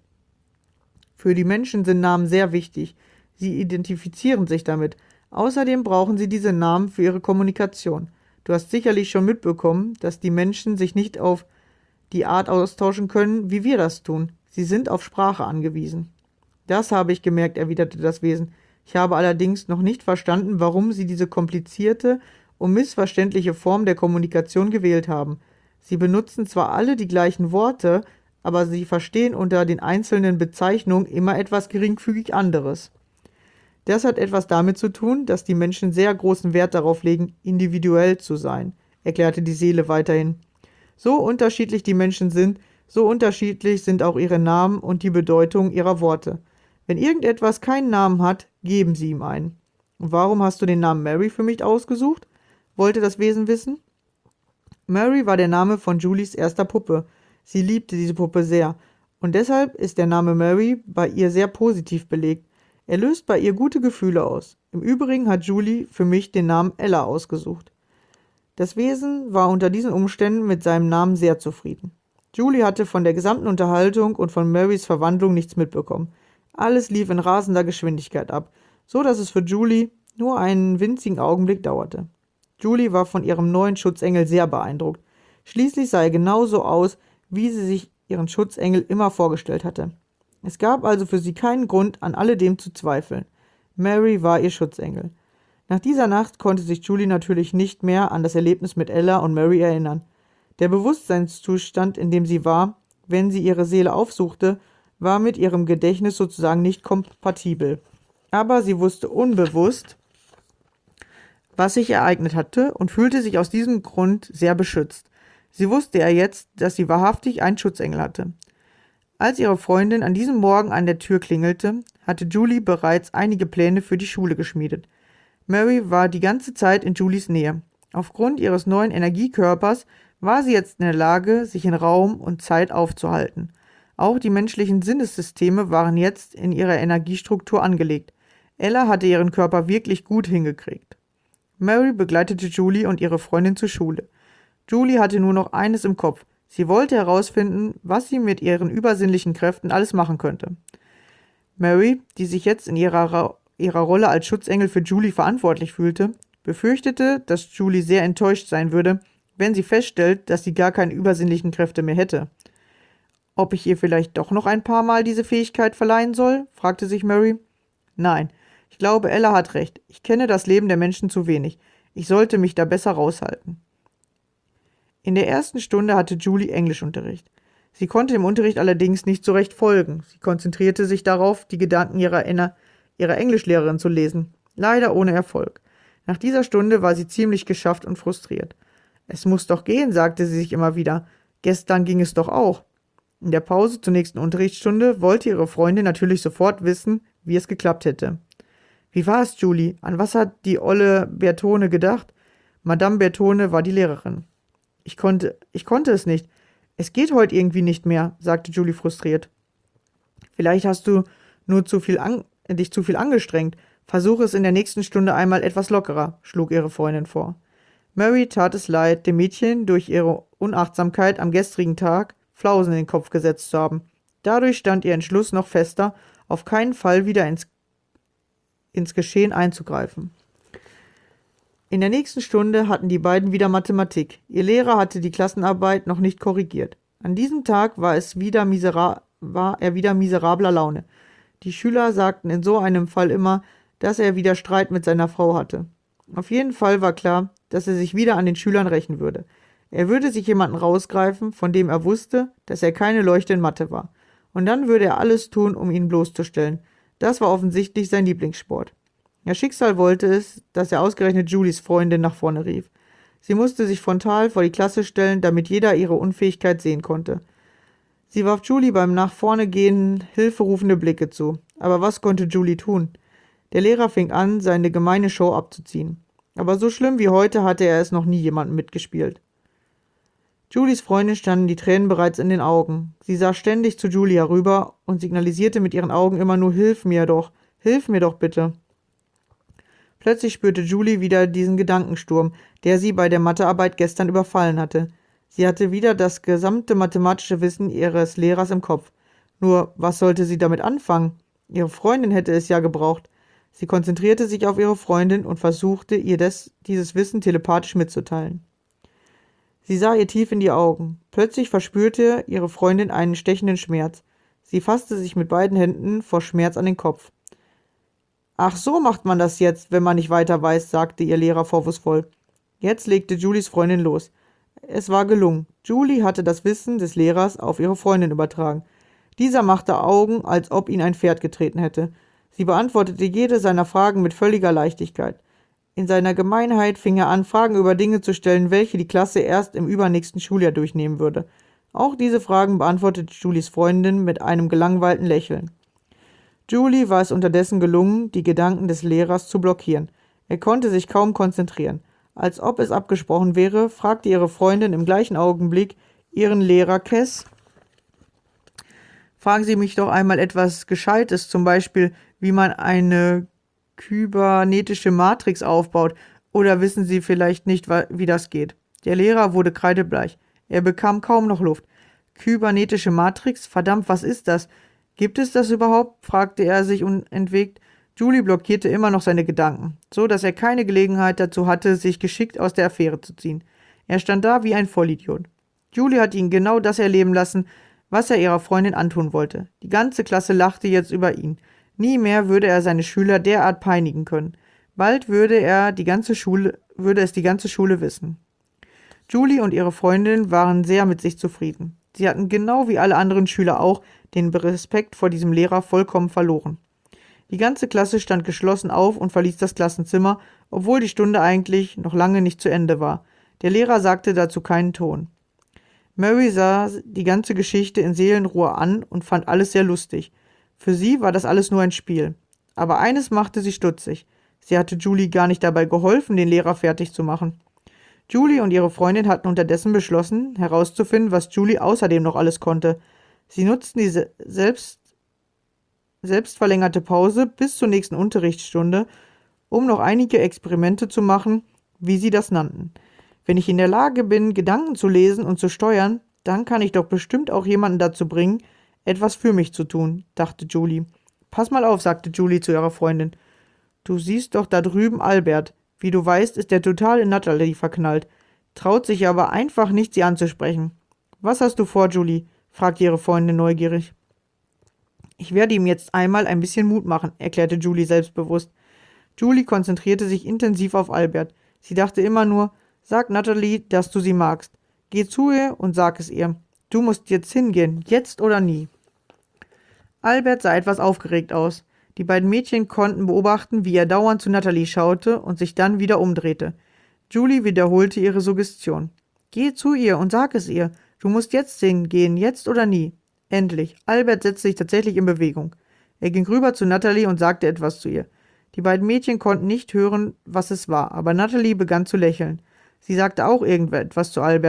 [SPEAKER 1] Für die Menschen sind Namen sehr wichtig. Sie identifizieren sich damit. Außerdem brauchen sie diese Namen für ihre Kommunikation. Du hast sicherlich schon mitbekommen, dass die Menschen sich nicht auf die Art austauschen können, wie wir das tun. Sie sind auf Sprache angewiesen. Das habe ich gemerkt, erwiderte das Wesen. Ich habe allerdings noch nicht verstanden, warum sie diese komplizierte und missverständliche Form der Kommunikation gewählt haben. Sie benutzen zwar alle die gleichen Worte, aber sie verstehen unter den einzelnen Bezeichnungen immer etwas geringfügig anderes. Das hat etwas damit zu tun, dass die Menschen sehr großen Wert darauf legen, individuell zu sein, erklärte die Seele weiterhin. So unterschiedlich die Menschen sind, so unterschiedlich sind auch ihre Namen und die Bedeutung ihrer Worte. Wenn irgendetwas keinen Namen hat, geben sie ihm einen. Und warum hast du den Namen Mary für mich ausgesucht? Wollte das Wesen wissen. Mary war der Name von Julies erster Puppe. Sie liebte diese Puppe sehr. Und deshalb ist der Name Mary bei ihr sehr positiv belegt. Er löst bei ihr gute Gefühle aus. Im Übrigen hat Julie für mich den Namen Ella ausgesucht. Das Wesen war unter diesen Umständen mit seinem Namen sehr zufrieden. Julie hatte von der gesamten Unterhaltung und von Marys Verwandlung nichts mitbekommen. Alles lief in rasender Geschwindigkeit ab, so dass es für Julie nur einen winzigen Augenblick dauerte. Julie war von ihrem neuen Schutzengel sehr beeindruckt. Schließlich sah er genauso aus, wie sie sich ihren Schutzengel immer vorgestellt hatte. Es gab also für sie keinen Grund, an alledem zu zweifeln. Mary war ihr Schutzengel. Nach dieser Nacht konnte sich Julie natürlich nicht mehr an das Erlebnis mit Ella und Mary erinnern. Der Bewusstseinszustand, in dem sie war, wenn sie ihre Seele aufsuchte, war mit ihrem Gedächtnis sozusagen nicht kompatibel. Aber sie wusste unbewusst, was sich ereignet hatte und fühlte sich aus diesem Grund sehr beschützt. Sie wusste ja jetzt, dass sie wahrhaftig einen Schutzengel hatte. Als ihre Freundin an diesem Morgen an der Tür klingelte, hatte Julie bereits einige Pläne für die Schule geschmiedet. Mary war die ganze Zeit in Julies Nähe. Aufgrund ihres neuen Energiekörpers war sie jetzt in der Lage, sich in Raum und Zeit aufzuhalten. Auch die menschlichen Sinnessysteme waren jetzt in ihrer Energiestruktur angelegt. Ella hatte ihren Körper wirklich gut hingekriegt. Mary begleitete Julie und ihre Freundin zur Schule. Julie hatte nur noch eines im Kopf. Sie wollte herausfinden, was sie mit ihren übersinnlichen Kräften alles machen könnte. Mary, die sich jetzt in ihrer Rolle als Schutzengel für Julie verantwortlich fühlte, befürchtete, dass Julie sehr enttäuscht sein würde, wenn sie feststellt, dass sie gar keine übersinnlichen Kräfte mehr hätte. Ob ich ihr vielleicht doch noch ein paar Mal diese Fähigkeit verleihen soll? Fragte sich Mary. Nein, ich glaube, Ella hat recht. Ich kenne das Leben der Menschen zu wenig. Ich sollte mich da besser raushalten. In der ersten Stunde hatte Julie Englischunterricht. Sie konnte dem Unterricht allerdings nicht so recht folgen. Sie konzentrierte sich darauf, die Gedanken ihrer Englischlehrerin zu lesen. Leider ohne Erfolg. Nach dieser Stunde war sie ziemlich geschafft und frustriert. Es muss doch gehen, sagte sie sich immer wieder. Gestern ging es doch auch. In der Pause zur nächsten Unterrichtsstunde wollte ihre Freundin natürlich sofort wissen, wie es geklappt hätte. Wie war es, Julie? An was hat die olle Bertone gedacht? Madame Bertone war die Lehrerin. Ich konnte es nicht. Es geht heute irgendwie nicht mehr, sagte Julie frustriert. Vielleicht hast du nur dich zu viel angestrengt. Versuche es in der nächsten Stunde einmal etwas lockerer, schlug ihre Freundin vor. Mary tat es leid, dem Mädchen durch ihre Unachtsamkeit am gestrigen Tag Flausen in den Kopf gesetzt zu haben. Dadurch stand ihr Entschluss noch fester, auf keinen Fall wieder ins Geschehen einzugreifen. In der nächsten Stunde hatten die beiden wieder Mathematik. Ihr Lehrer hatte die Klassenarbeit noch nicht korrigiert. An diesem Tag war er wieder miserabler Laune. Die Schüler sagten in so einem Fall immer, dass er wieder Streit mit seiner Frau hatte. Auf jeden Fall war klar, dass er sich wieder an den Schülern rächen würde. Er würde sich jemanden rausgreifen, von dem er wusste, dass er keine Leuchte in Mathe war. Und dann würde er alles tun, um ihn bloßzustellen. Das war offensichtlich sein Lieblingssport. Das Schicksal wollte es, dass er ausgerechnet Julies Freundin nach vorne rief. Sie musste sich frontal vor die Klasse stellen, damit jeder ihre Unfähigkeit sehen konnte. Sie warf Julie beim nach vorne gehen hilferufende Blicke zu. Aber was konnte Julie tun? Der Lehrer fing an, seine gemeine Show abzuziehen. Aber so schlimm wie heute hatte er es noch nie jemandem mitgespielt. Julies Freundin standen die Tränen bereits in den Augen. Sie sah ständig zu Julie herüber und signalisierte mit ihren Augen immer nur hilf mir doch bitte. Plötzlich spürte Julie wieder diesen Gedankensturm, der sie bei der Mathearbeit gestern überfallen hatte. Sie hatte wieder das gesamte mathematische Wissen ihres Lehrers im Kopf. Nur, was sollte sie damit anfangen? Ihre Freundin hätte es ja gebraucht. Sie konzentrierte sich auf ihre Freundin und versuchte, ihr dieses Wissen telepathisch mitzuteilen. Sie sah ihr tief in die Augen. Plötzlich verspürte ihre Freundin einen stechenden Schmerz. Sie fasste sich mit beiden Händen vor Schmerz an den Kopf. »Ach, so macht man das jetzt, wenn man nicht weiter weiß«, sagte ihr Lehrer vorwurfsvoll. Jetzt legte Julies Freundin los. Es war gelungen. Julie hatte das Wissen des Lehrers auf ihre Freundin übertragen. Dieser machte Augen, als ob ihn ein Pferd getreten hätte. Sie beantwortete jede seiner Fragen mit völliger Leichtigkeit. In seiner Gemeinheit fing er an, Fragen über Dinge zu stellen, welche die Klasse erst im übernächsten Schuljahr durchnehmen würde. Auch diese Fragen beantwortete Julies Freundin mit einem gelangweilten Lächeln. Julie war es unterdessen gelungen, die Gedanken des Lehrers zu blockieren. Er konnte sich kaum konzentrieren. Als ob es abgesprochen wäre, fragte ihre Freundin im gleichen Augenblick ihren Lehrer Cass: »Fragen Sie mich doch einmal etwas Gescheites, zum Beispiel, wie man eine kybernetische Matrix aufbaut, oder wissen Sie vielleicht nicht, wie das geht?« Der Lehrer wurde kreidebleich. Er bekam kaum noch Luft. »Kybernetische Matrix? Verdammt, was ist das? Gibt es das überhaupt?« fragte er sich unentwegt. Julie blockierte immer noch seine Gedanken, so dass er keine Gelegenheit dazu hatte, sich geschickt aus der Affäre zu ziehen. Er stand da wie ein Vollidiot. Julie hatte ihn genau das erleben lassen, was er ihrer Freundin antun wollte. Die ganze Klasse lachte jetzt über ihn. Nie mehr würde er seine Schüler derart peinigen können. Bald würde es die ganze Schule wissen. Julie und ihre Freundin waren sehr mit sich zufrieden. Sie hatten genau wie alle anderen Schüler auch den Respekt vor diesem Lehrer vollkommen verloren. Die ganze Klasse stand geschlossen auf und verließ das Klassenzimmer, obwohl die Stunde eigentlich noch lange nicht zu Ende war. Der Lehrer sagte dazu keinen Ton. Mary sah die ganze Geschichte in Seelenruhe an und fand alles sehr lustig. Für sie war das alles nur ein Spiel. Aber eines machte sie stutzig. Sie hatte Julie gar nicht dabei geholfen, den Lehrer fertig zu machen. Julie und ihre Freundin hatten unterdessen beschlossen, herauszufinden, was Julie außerdem noch alles konnte. Sie nutzten die selbstverlängerte Pause bis zur nächsten Unterrichtsstunde, um noch einige Experimente zu machen, wie sie das nannten. Wenn ich in der Lage bin, Gedanken zu lesen und zu steuern, dann kann ich doch bestimmt auch jemanden dazu bringen, etwas für mich zu tun, dachte Julie. Pass mal auf, sagte Julie zu ihrer Freundin. Du siehst doch da drüben Albert. Wie du weißt, ist er total in Natalie verknallt, traut sich aber einfach nicht, sie anzusprechen. Was hast du vor, Julie? Fragte ihre Freundin neugierig. Ich werde ihm jetzt einmal ein bisschen Mut machen, erklärte Julie selbstbewusst. Julie konzentrierte sich intensiv auf Albert. Sie dachte immer nur, sag Natalie, dass du sie magst. Geh zu ihr und sag es ihr. Du musst jetzt hingehen, jetzt oder nie. Albert sah etwas aufgeregt aus. Die beiden Mädchen konnten beobachten, wie er dauernd zu Natalie schaute und sich dann wieder umdrehte. Julie wiederholte ihre Suggestion. Geh zu ihr und sag es ihr. Du musst jetzt hingehen, jetzt oder nie. Endlich. Albert setzte sich tatsächlich in Bewegung. Er ging rüber zu Natalie und sagte etwas zu ihr. Die beiden Mädchen konnten nicht hören, was es war, aber Natalie begann zu lächeln. Sie sagte auch irgendetwas zu Albert.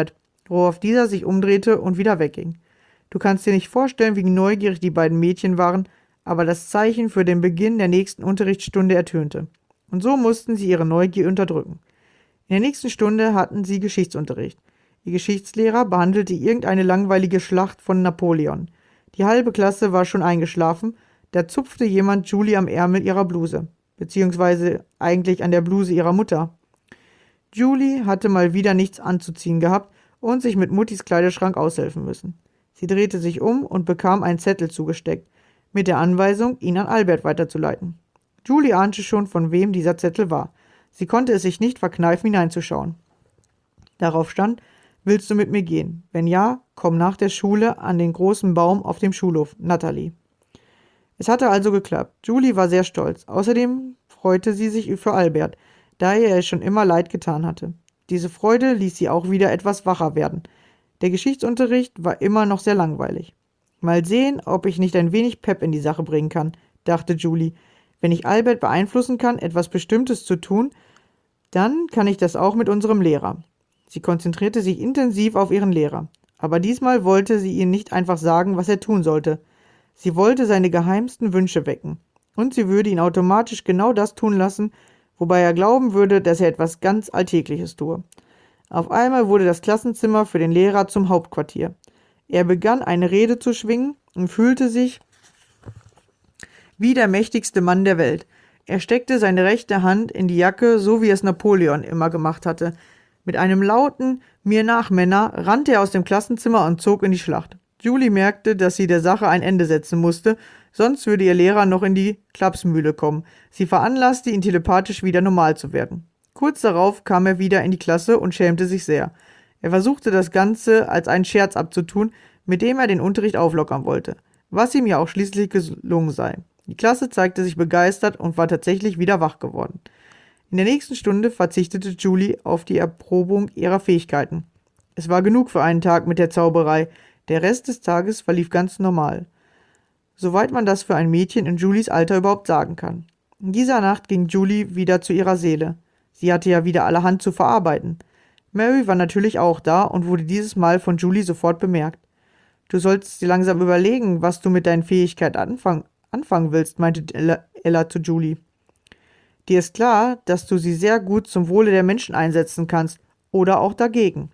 [SPEAKER 1] worauf dieser sich umdrehte und wieder wegging. Du kannst dir nicht vorstellen, wie neugierig die beiden Mädchen waren, aber das Zeichen für den Beginn der nächsten Unterrichtsstunde ertönte. Und so mussten sie ihre Neugier unterdrücken. In der nächsten Stunde hatten sie Geschichtsunterricht. Ihr Geschichtslehrer behandelte irgendeine langweilige Schlacht von Napoleon. Die halbe Klasse war schon eingeschlafen, da zupfte jemand Julie am Ärmel ihrer Bluse, beziehungsweise eigentlich an der Bluse ihrer Mutter. Julie hatte mal wieder nichts anzuziehen gehabt und sich mit Muttis Kleiderschrank aushelfen müssen. Sie drehte sich um und bekam einen Zettel zugesteckt, mit der Anweisung, ihn an Albert weiterzuleiten. Julie ahnte schon, von wem dieser Zettel war. Sie konnte es sich nicht verkneifen, hineinzuschauen. Darauf stand: Willst du mit mir gehen? Wenn ja, komm nach der Schule an den großen Baum auf dem Schulhof, Natalie. Es hatte also geklappt. Julie war sehr stolz. Außerdem freute sie sich für Albert, da er es schon immer leid getan hatte. Diese Freude ließ sie auch wieder etwas wacher werden. Der Geschichtsunterricht war immer noch sehr langweilig. Mal sehen, ob ich nicht ein wenig Pep in die Sache bringen kann, dachte Julie. Wenn ich Albert beeinflussen kann, etwas Bestimmtes zu tun, dann kann ich das auch mit unserem Lehrer. Sie konzentrierte sich intensiv auf ihren Lehrer. Aber diesmal wollte sie ihm nicht einfach sagen, was er tun sollte. Sie wollte seine geheimsten Wünsche wecken. Und sie würde ihn automatisch genau das tun lassen, wobei er glauben würde, dass er etwas ganz Alltägliches tue. Auf einmal wurde das Klassenzimmer für den Lehrer zum Hauptquartier. Er begann eine Rede zu schwingen und fühlte sich wie der mächtigste Mann der Welt. Er steckte seine rechte Hand in die Jacke, so wie es Napoleon immer gemacht hatte. Mit einem lauten »Mir nach, Männer« rannte er aus dem Klassenzimmer und zog in die Schlacht. Julie merkte, dass sie der Sache ein Ende setzen musste, sonst würde ihr Lehrer noch in die Klapsmühle kommen. Sie veranlasste ihn telepathisch wieder normal zu werden. Kurz darauf kam er wieder in die Klasse und schämte sich sehr. Er versuchte das Ganze als einen Scherz abzutun, mit dem er den Unterricht auflockern wollte, was ihm ja auch schließlich gelungen sei. Die Klasse zeigte sich begeistert und war tatsächlich wieder wach geworden. In der nächsten Stunde verzichtete Julie auf die Erprobung ihrer Fähigkeiten. Es war genug für einen Tag mit der Zauberei. Der Rest des Tages verlief ganz normal. Soweit man das für ein Mädchen in Julies Alter überhaupt sagen kann. In dieser Nacht ging Julie wieder zu ihrer Seele. Sie hatte ja wieder allerhand zu verarbeiten. Mary war natürlich auch da und wurde dieses Mal von Julie sofort bemerkt. Du solltest dir langsam überlegen, was du mit deinen Fähigkeiten anfangen willst, meinte Ella zu Julie. Dir ist klar, dass du sie sehr gut zum Wohle der Menschen einsetzen kannst oder auch dagegen.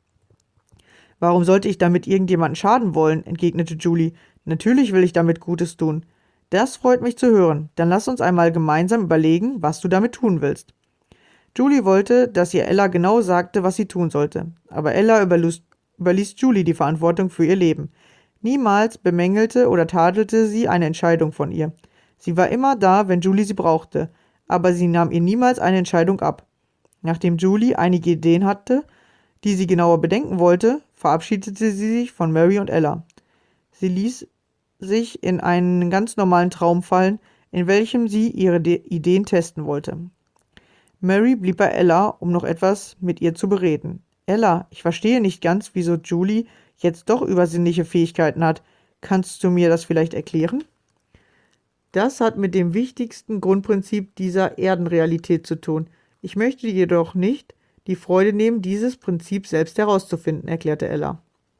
[SPEAKER 1] Warum sollte ich damit irgendjemanden schaden wollen, entgegnete Julie. Natürlich will ich damit Gutes tun. Das freut mich zu hören. Dann lass uns einmal gemeinsam überlegen, was du damit tun willst. Julie wollte, dass ihr Ella genau sagte, was sie tun sollte. Aber Ella überließ Julie die Verantwortung für ihr Leben. Niemals bemängelte oder tadelte sie eine Entscheidung von ihr. Sie war immer da, wenn Julie sie brauchte, aber sie nahm ihr niemals eine Entscheidung ab. Nachdem Julie einige Ideen hatte, die sie genauer bedenken wollte, verabschiedete sie sich von Mary und Ella. Sie ließ sich in einen ganz normalen Traum fallen, in welchem sie ihre Ideen testen wollte. Mary blieb bei Ella, um noch etwas mit ihr zu bereden. Ella, ich verstehe nicht ganz, wieso Julie jetzt doch übersinnliche Fähigkeiten hat. Kannst du mir das vielleicht erklären? Das hat mit dem wichtigsten Grundprinzip dieser Erdenrealität zu tun. Ich möchte dir jedoch nicht die Freude nehmen, dieses Prinzip selbst herauszufinden, erklärte Ella.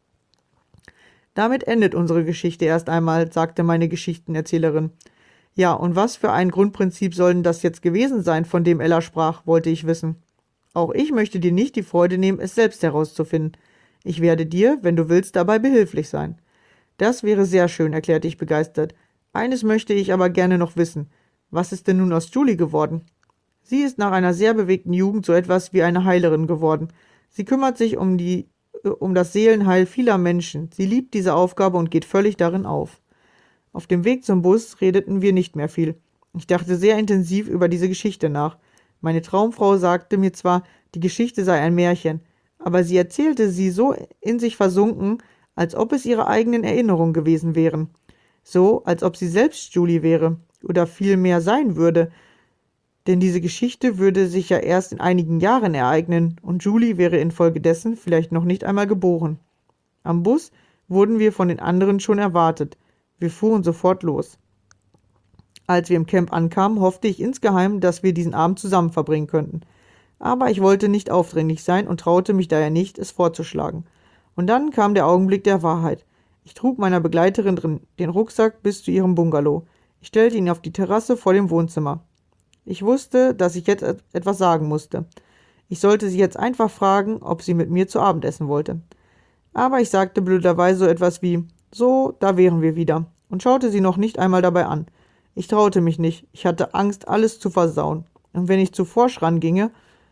[SPEAKER 1] Damit endet unsere Geschichte erst einmal, sagte meine Geschichtenerzählerin. Ja, und was für ein Grundprinzip soll denn das jetzt gewesen sein, von dem Ella sprach, wollte ich wissen. Auch ich möchte dir nicht die Freude nehmen, es selbst herauszufinden. Ich werde dir, wenn du willst, dabei behilflich sein. Das wäre sehr schön, erklärte ich begeistert. Eines möchte ich aber gerne noch wissen. Was ist denn nun aus Julie geworden? Sie ist nach einer sehr bewegten Jugend so etwas wie eine Heilerin geworden. Sie kümmert sich um das Seelenheil vieler Menschen. Sie liebt diese Aufgabe und geht völlig darin auf. Auf dem Weg zum Bus redeten wir nicht mehr viel. Ich dachte sehr intensiv über diese Geschichte nach. Meine Traumfrau sagte mir zwar, die Geschichte sei ein Märchen, aber sie erzählte sie so in sich versunken, als ob es ihre eigenen Erinnerungen gewesen wären. So, als ob sie selbst Julie wäre oder vielmehr sein würde. Denn diese Geschichte würde sich ja erst in einigen Jahren ereignen und Julie wäre infolgedessen vielleicht noch nicht einmal geboren. Am Bus wurden wir von den anderen schon erwartet. Wir fuhren sofort los. Als wir im Camp ankamen, hoffte ich insgeheim, dass wir diesen Abend zusammen verbringen könnten. Aber ich wollte nicht aufdringlich sein und traute mich daher nicht, es vorzuschlagen. Und dann kam der Augenblick der Wahrheit. Ich trug meiner Begleiterin den Rucksack bis zu ihrem Bungalow. Ich stellte ihn auf die Terrasse vor dem Wohnzimmer. Ich wusste, dass ich jetzt etwas sagen musste. Ich sollte sie jetzt einfach fragen, ob sie mit mir zu Abend essen wollte. Aber ich sagte blöderweise so etwas wie, so, da wären wir wieder, und schaute sie noch nicht einmal dabei an. Ich traute mich nicht, ich hatte Angst, alles zu versauen. Und wenn ich zu forsch ranginge,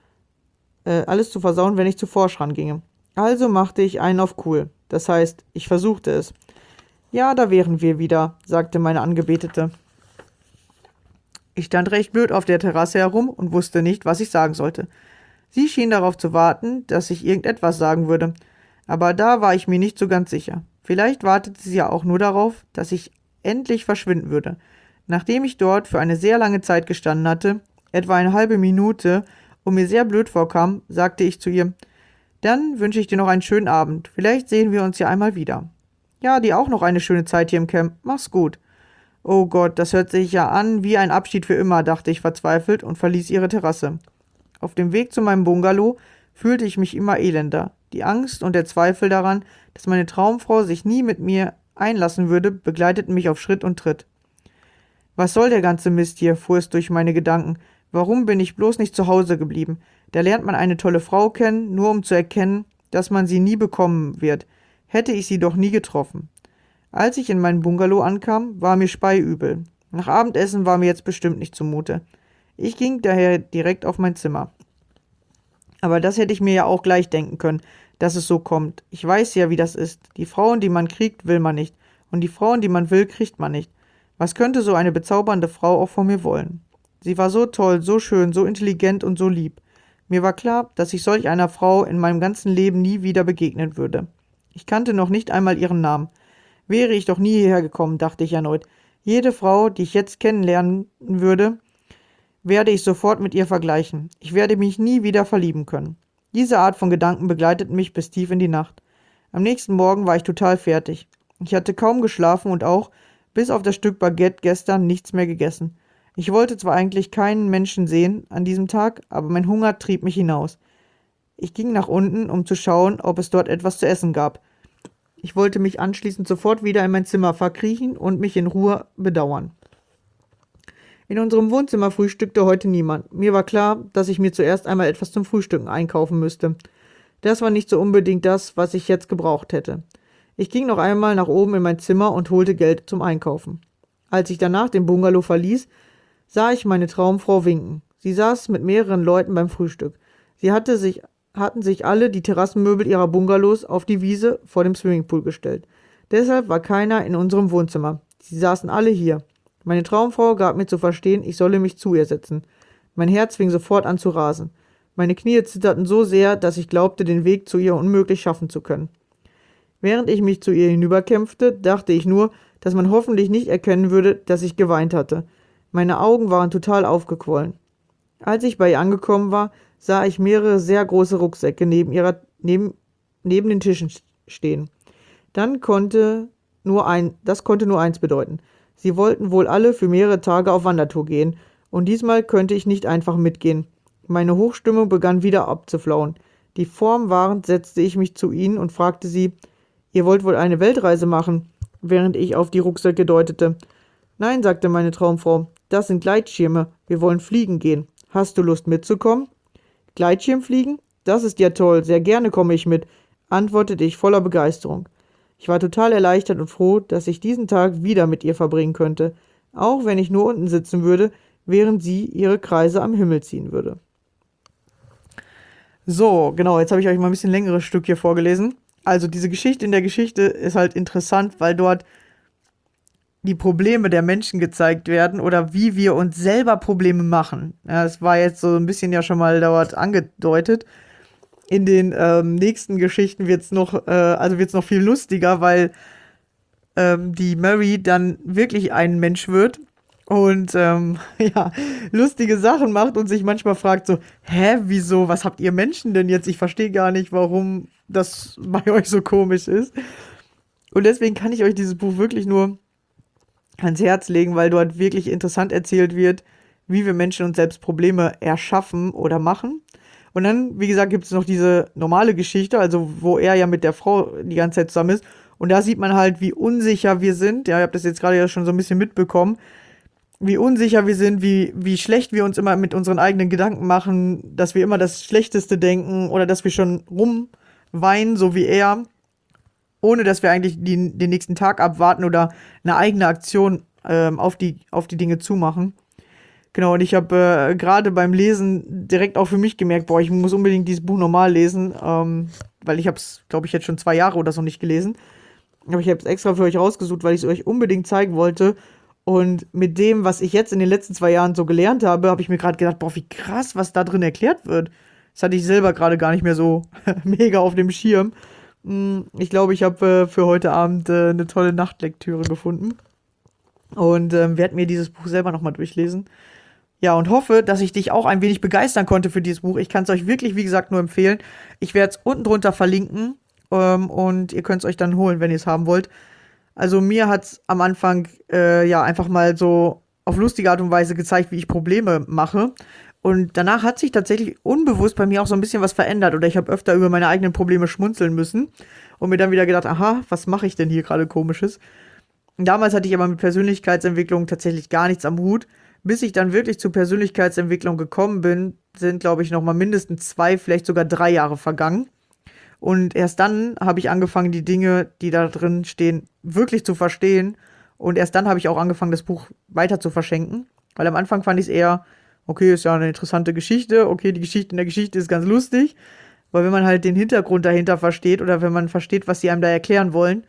[SPEAKER 1] alles zu versauen, wenn ich zu forsch ranginge. Also machte ich einen auf cool. Das heißt, ich versuchte es. Ja, da wären wir wieder, sagte meine Angebetete. Ich stand recht blöd auf der Terrasse herum und wusste nicht, was ich sagen sollte. Sie schien darauf zu warten, dass ich irgendetwas sagen würde. Aber da war ich mir nicht so ganz sicher. Vielleicht wartete sie ja auch nur darauf, dass ich endlich verschwinden würde. Nachdem ich dort für eine sehr lange Zeit gestanden hatte, etwa eine halbe Minute, und mir sehr blöd vorkam, sagte ich zu ihr, dann wünsche ich dir noch einen schönen Abend. Vielleicht sehen wir uns ja einmal wieder. Ja, dir auch noch eine schöne Zeit hier im Camp. Mach's gut. Oh Gott, das hört sich ja an wie ein Abschied für immer, dachte ich verzweifelt und verließ ihre Terrasse. Auf dem Weg zu meinem Bungalow fühlte ich mich immer elender. Die Angst und der Zweifel daran, dass meine Traumfrau sich nie mit mir einlassen würde, begleiteten mich auf Schritt und Tritt. Was soll der ganze Mist hier, fuhr es durch meine Gedanken. Warum bin ich bloß nicht zu Hause geblieben? Da lernt man eine tolle Frau kennen, nur um zu erkennen, dass man sie nie bekommen wird. Hätte ich sie doch nie getroffen. Als ich in meinem Bungalow ankam, war mir speiübel. Nach Abendessen war mir jetzt bestimmt nicht zumute. Ich ging daher direkt auf mein Zimmer. Aber das hätte ich mir ja auch gleich denken können, dass es so kommt. Ich weiß ja, wie das ist. Die Frauen, die man kriegt, will man nicht. Und die Frauen, die man will, kriegt man nicht. Was könnte so eine bezaubernde Frau auch von mir wollen? Sie war so toll, so schön, so intelligent und so lieb. Mir war klar, dass ich solch einer Frau in meinem ganzen Leben nie wieder begegnen würde. Ich kannte noch nicht einmal ihren Namen. Wäre ich doch nie hierher gekommen, dachte ich erneut. Jede Frau, die ich jetzt kennenlernen würde, werde ich sofort mit ihr vergleichen. Ich werde mich nie wieder verlieben können. Diese Art von Gedanken begleiteten mich bis tief in die Nacht. Am nächsten Morgen war ich total fertig. Ich hatte kaum geschlafen und auch, bis auf das Stück Baguette gestern, nichts mehr gegessen. Ich wollte zwar eigentlich keinen Menschen sehen an diesem Tag, aber mein Hunger trieb mich hinaus. Ich ging nach unten, um zu schauen, ob es dort etwas zu essen gab. Ich wollte mich anschließend sofort wieder in mein Zimmer verkriechen und mich in Ruhe bedauern. In unserem Wohnzimmer frühstückte heute niemand. Mir war klar, dass ich mir zuerst einmal etwas zum Frühstücken einkaufen müsste. Das war nicht so unbedingt das, was ich jetzt gebraucht hätte. Ich ging noch einmal nach oben in mein Zimmer und holte Geld zum Einkaufen. Als ich danach den Bungalow verließ, sah ich meine Traumfrau winken. Sie saß mit mehreren Leuten beim Frühstück. Sie hatten sich alle die Terrassenmöbel ihrer Bungalows auf die Wiese vor dem Swimmingpool gestellt. Deshalb war keiner in unserem Wohnzimmer. Sie saßen alle hier. Meine Traumfrau gab mir zu verstehen, ich solle mich zu ihr setzen. Mein Herz fing sofort an zu rasen. Meine Knie zitterten so sehr, dass ich glaubte, den Weg zu ihr unmöglich schaffen zu können. Während ich mich zu ihr hinüberkämpfte, dachte ich nur, dass man hoffentlich nicht erkennen würde, dass ich geweint hatte. Meine Augen waren total aufgequollen. Als ich bei ihr angekommen war, sah ich mehrere sehr große Rucksäcke neben den Tischen stehen. Das konnte nur eins bedeuten. Sie wollten wohl alle für mehrere Tage auf Wandertour gehen, und diesmal könnte ich nicht einfach mitgehen. Meine Hochstimmung begann wieder abzuflauen. Die Form wahrend setzte ich mich zu ihnen und fragte sie, »Ihr wollt wohl eine Weltreise machen?« während ich auf die Rucksäcke deutete. »Nein«, sagte meine Traumfrau, »das sind Gleitschirme. Wir wollen fliegen gehen. Hast du Lust mitzukommen?« »Gleitschirmfliegen? Das ist ja toll. Sehr gerne komme ich mit«, antwortete ich voller Begeisterung. Ich war total erleichtert und froh, dass ich diesen Tag wieder mit ihr verbringen könnte, auch wenn ich nur unten sitzen würde, während sie ihre Kreise am Himmel ziehen würde. So, genau, jetzt habe ich euch mal ein bisschen längeres Stück hier vorgelesen. Also diese Geschichte in der Geschichte ist halt interessant, weil dort die Probleme der Menschen gezeigt werden oder wie wir uns selber Probleme machen. Ja, das war jetzt so ein bisschen ja schon mal dort angedeutet. In den nächsten Geschichten wird's noch viel lustiger, weil die Mary dann wirklich ein Mensch wird und ja, lustige Sachen macht und sich manchmal fragt so, wieso, was habt ihr Menschen denn jetzt? Ich verstehe gar nicht, warum das bei euch so komisch ist. Und deswegen kann ich euch dieses Buch wirklich nur ans Herz legen, weil dort wirklich interessant erzählt wird, wie wir Menschen uns selbst Probleme erschaffen oder machen. Und dann, wie gesagt, gibt es noch diese normale Geschichte, also wo er ja mit der Frau die ganze Zeit zusammen ist. Und da sieht man halt, wie unsicher wir sind. Ja, ihr habt das jetzt gerade ja schon so ein bisschen mitbekommen. Wie unsicher wir sind, wie schlecht wir uns immer mit unseren eigenen Gedanken machen, dass wir immer das Schlechteste denken oder dass wir schon rumweinen, so wie er, ohne dass wir eigentlich den nächsten Tag abwarten oder eine eigene Aktion auf die Dinge zumachen. Genau, und ich habe gerade beim Lesen direkt auch für mich gemerkt, boah, ich muss unbedingt dieses Buch nochmal lesen, weil ich habe es, glaube ich, jetzt schon 2 Jahre oder so nicht gelesen. Aber ich habe es extra für euch rausgesucht, weil ich es euch unbedingt zeigen wollte. Und mit dem, was ich jetzt in den letzten 2 Jahren so gelernt habe, habe ich mir gerade gedacht, boah, wie krass, was da drin erklärt wird. Das hatte ich selber gerade gar nicht mehr so mega auf dem Schirm. Ich glaube, ich habe für heute Abend eine tolle Nachtlektüre gefunden. Und werde mir dieses Buch selber nochmal durchlesen. Ja, und hoffe, dass ich dich auch ein wenig begeistern konnte für dieses Buch. Ich kann es euch wirklich, wie gesagt, nur empfehlen. Ich werde es unten drunter verlinken und ihr könnt es euch dann holen, wenn ihr es haben wollt. Also mir hat es am Anfang ja einfach mal so auf lustige Art und Weise gezeigt, wie ich Probleme mache. Und danach hat sich tatsächlich unbewusst bei mir auch so ein bisschen was verändert. Oder ich habe öfter über meine eigenen Probleme schmunzeln müssen und mir dann wieder gedacht, aha, was mache ich denn hier gerade Komisches? Und damals hatte ich aber mit Persönlichkeitsentwicklung tatsächlich gar nichts am Hut. Bis ich dann wirklich zur Persönlichkeitsentwicklung gekommen bin, sind, glaube ich, noch mal mindestens 2, vielleicht sogar 3 Jahre vergangen. Und erst dann habe ich angefangen, die Dinge, die da drin stehen, wirklich zu verstehen. Und erst dann habe ich auch angefangen, das Buch weiter zu verschenken. Weil am Anfang fand ich es eher, okay, ist ja eine interessante Geschichte. Okay, die Geschichte in der Geschichte ist ganz lustig. Weil wenn man halt den Hintergrund dahinter versteht oder wenn man versteht, was sie einem da erklären wollen,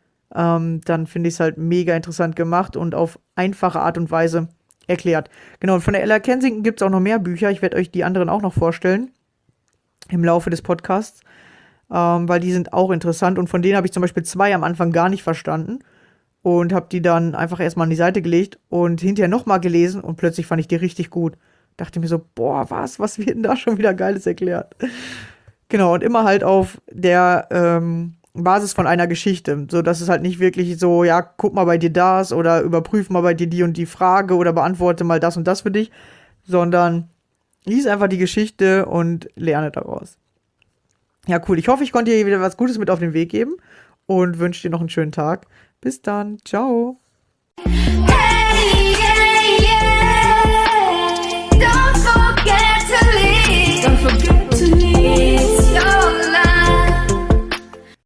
[SPEAKER 1] dann finde ich es halt mega interessant gemacht und auf einfache Art und Weise erklärt. Genau, und von der Ella Kensington gibt es auch noch mehr Bücher. Ich werde euch die anderen auch noch vorstellen im Laufe des Podcasts, weil die sind auch interessant. Und von denen habe ich zum Beispiel 2 am Anfang gar nicht verstanden und habe die dann einfach erstmal an die Seite gelegt und hinterher nochmal gelesen und plötzlich fand ich die richtig gut. Dachte mir so, boah, was wird denn da schon wieder Geiles erklärt? Genau, und immer halt auf der Basis von einer Geschichte, so dass es halt nicht wirklich so, ja, guck mal bei dir das oder überprüf mal bei dir die und die Frage oder beantworte mal das und das für dich, sondern lies einfach die Geschichte und lerne daraus. Ja, cool. Ich hoffe, ich konnte dir wieder was Gutes mit auf den Weg geben und wünsche dir noch einen schönen Tag. Bis dann. Ciao.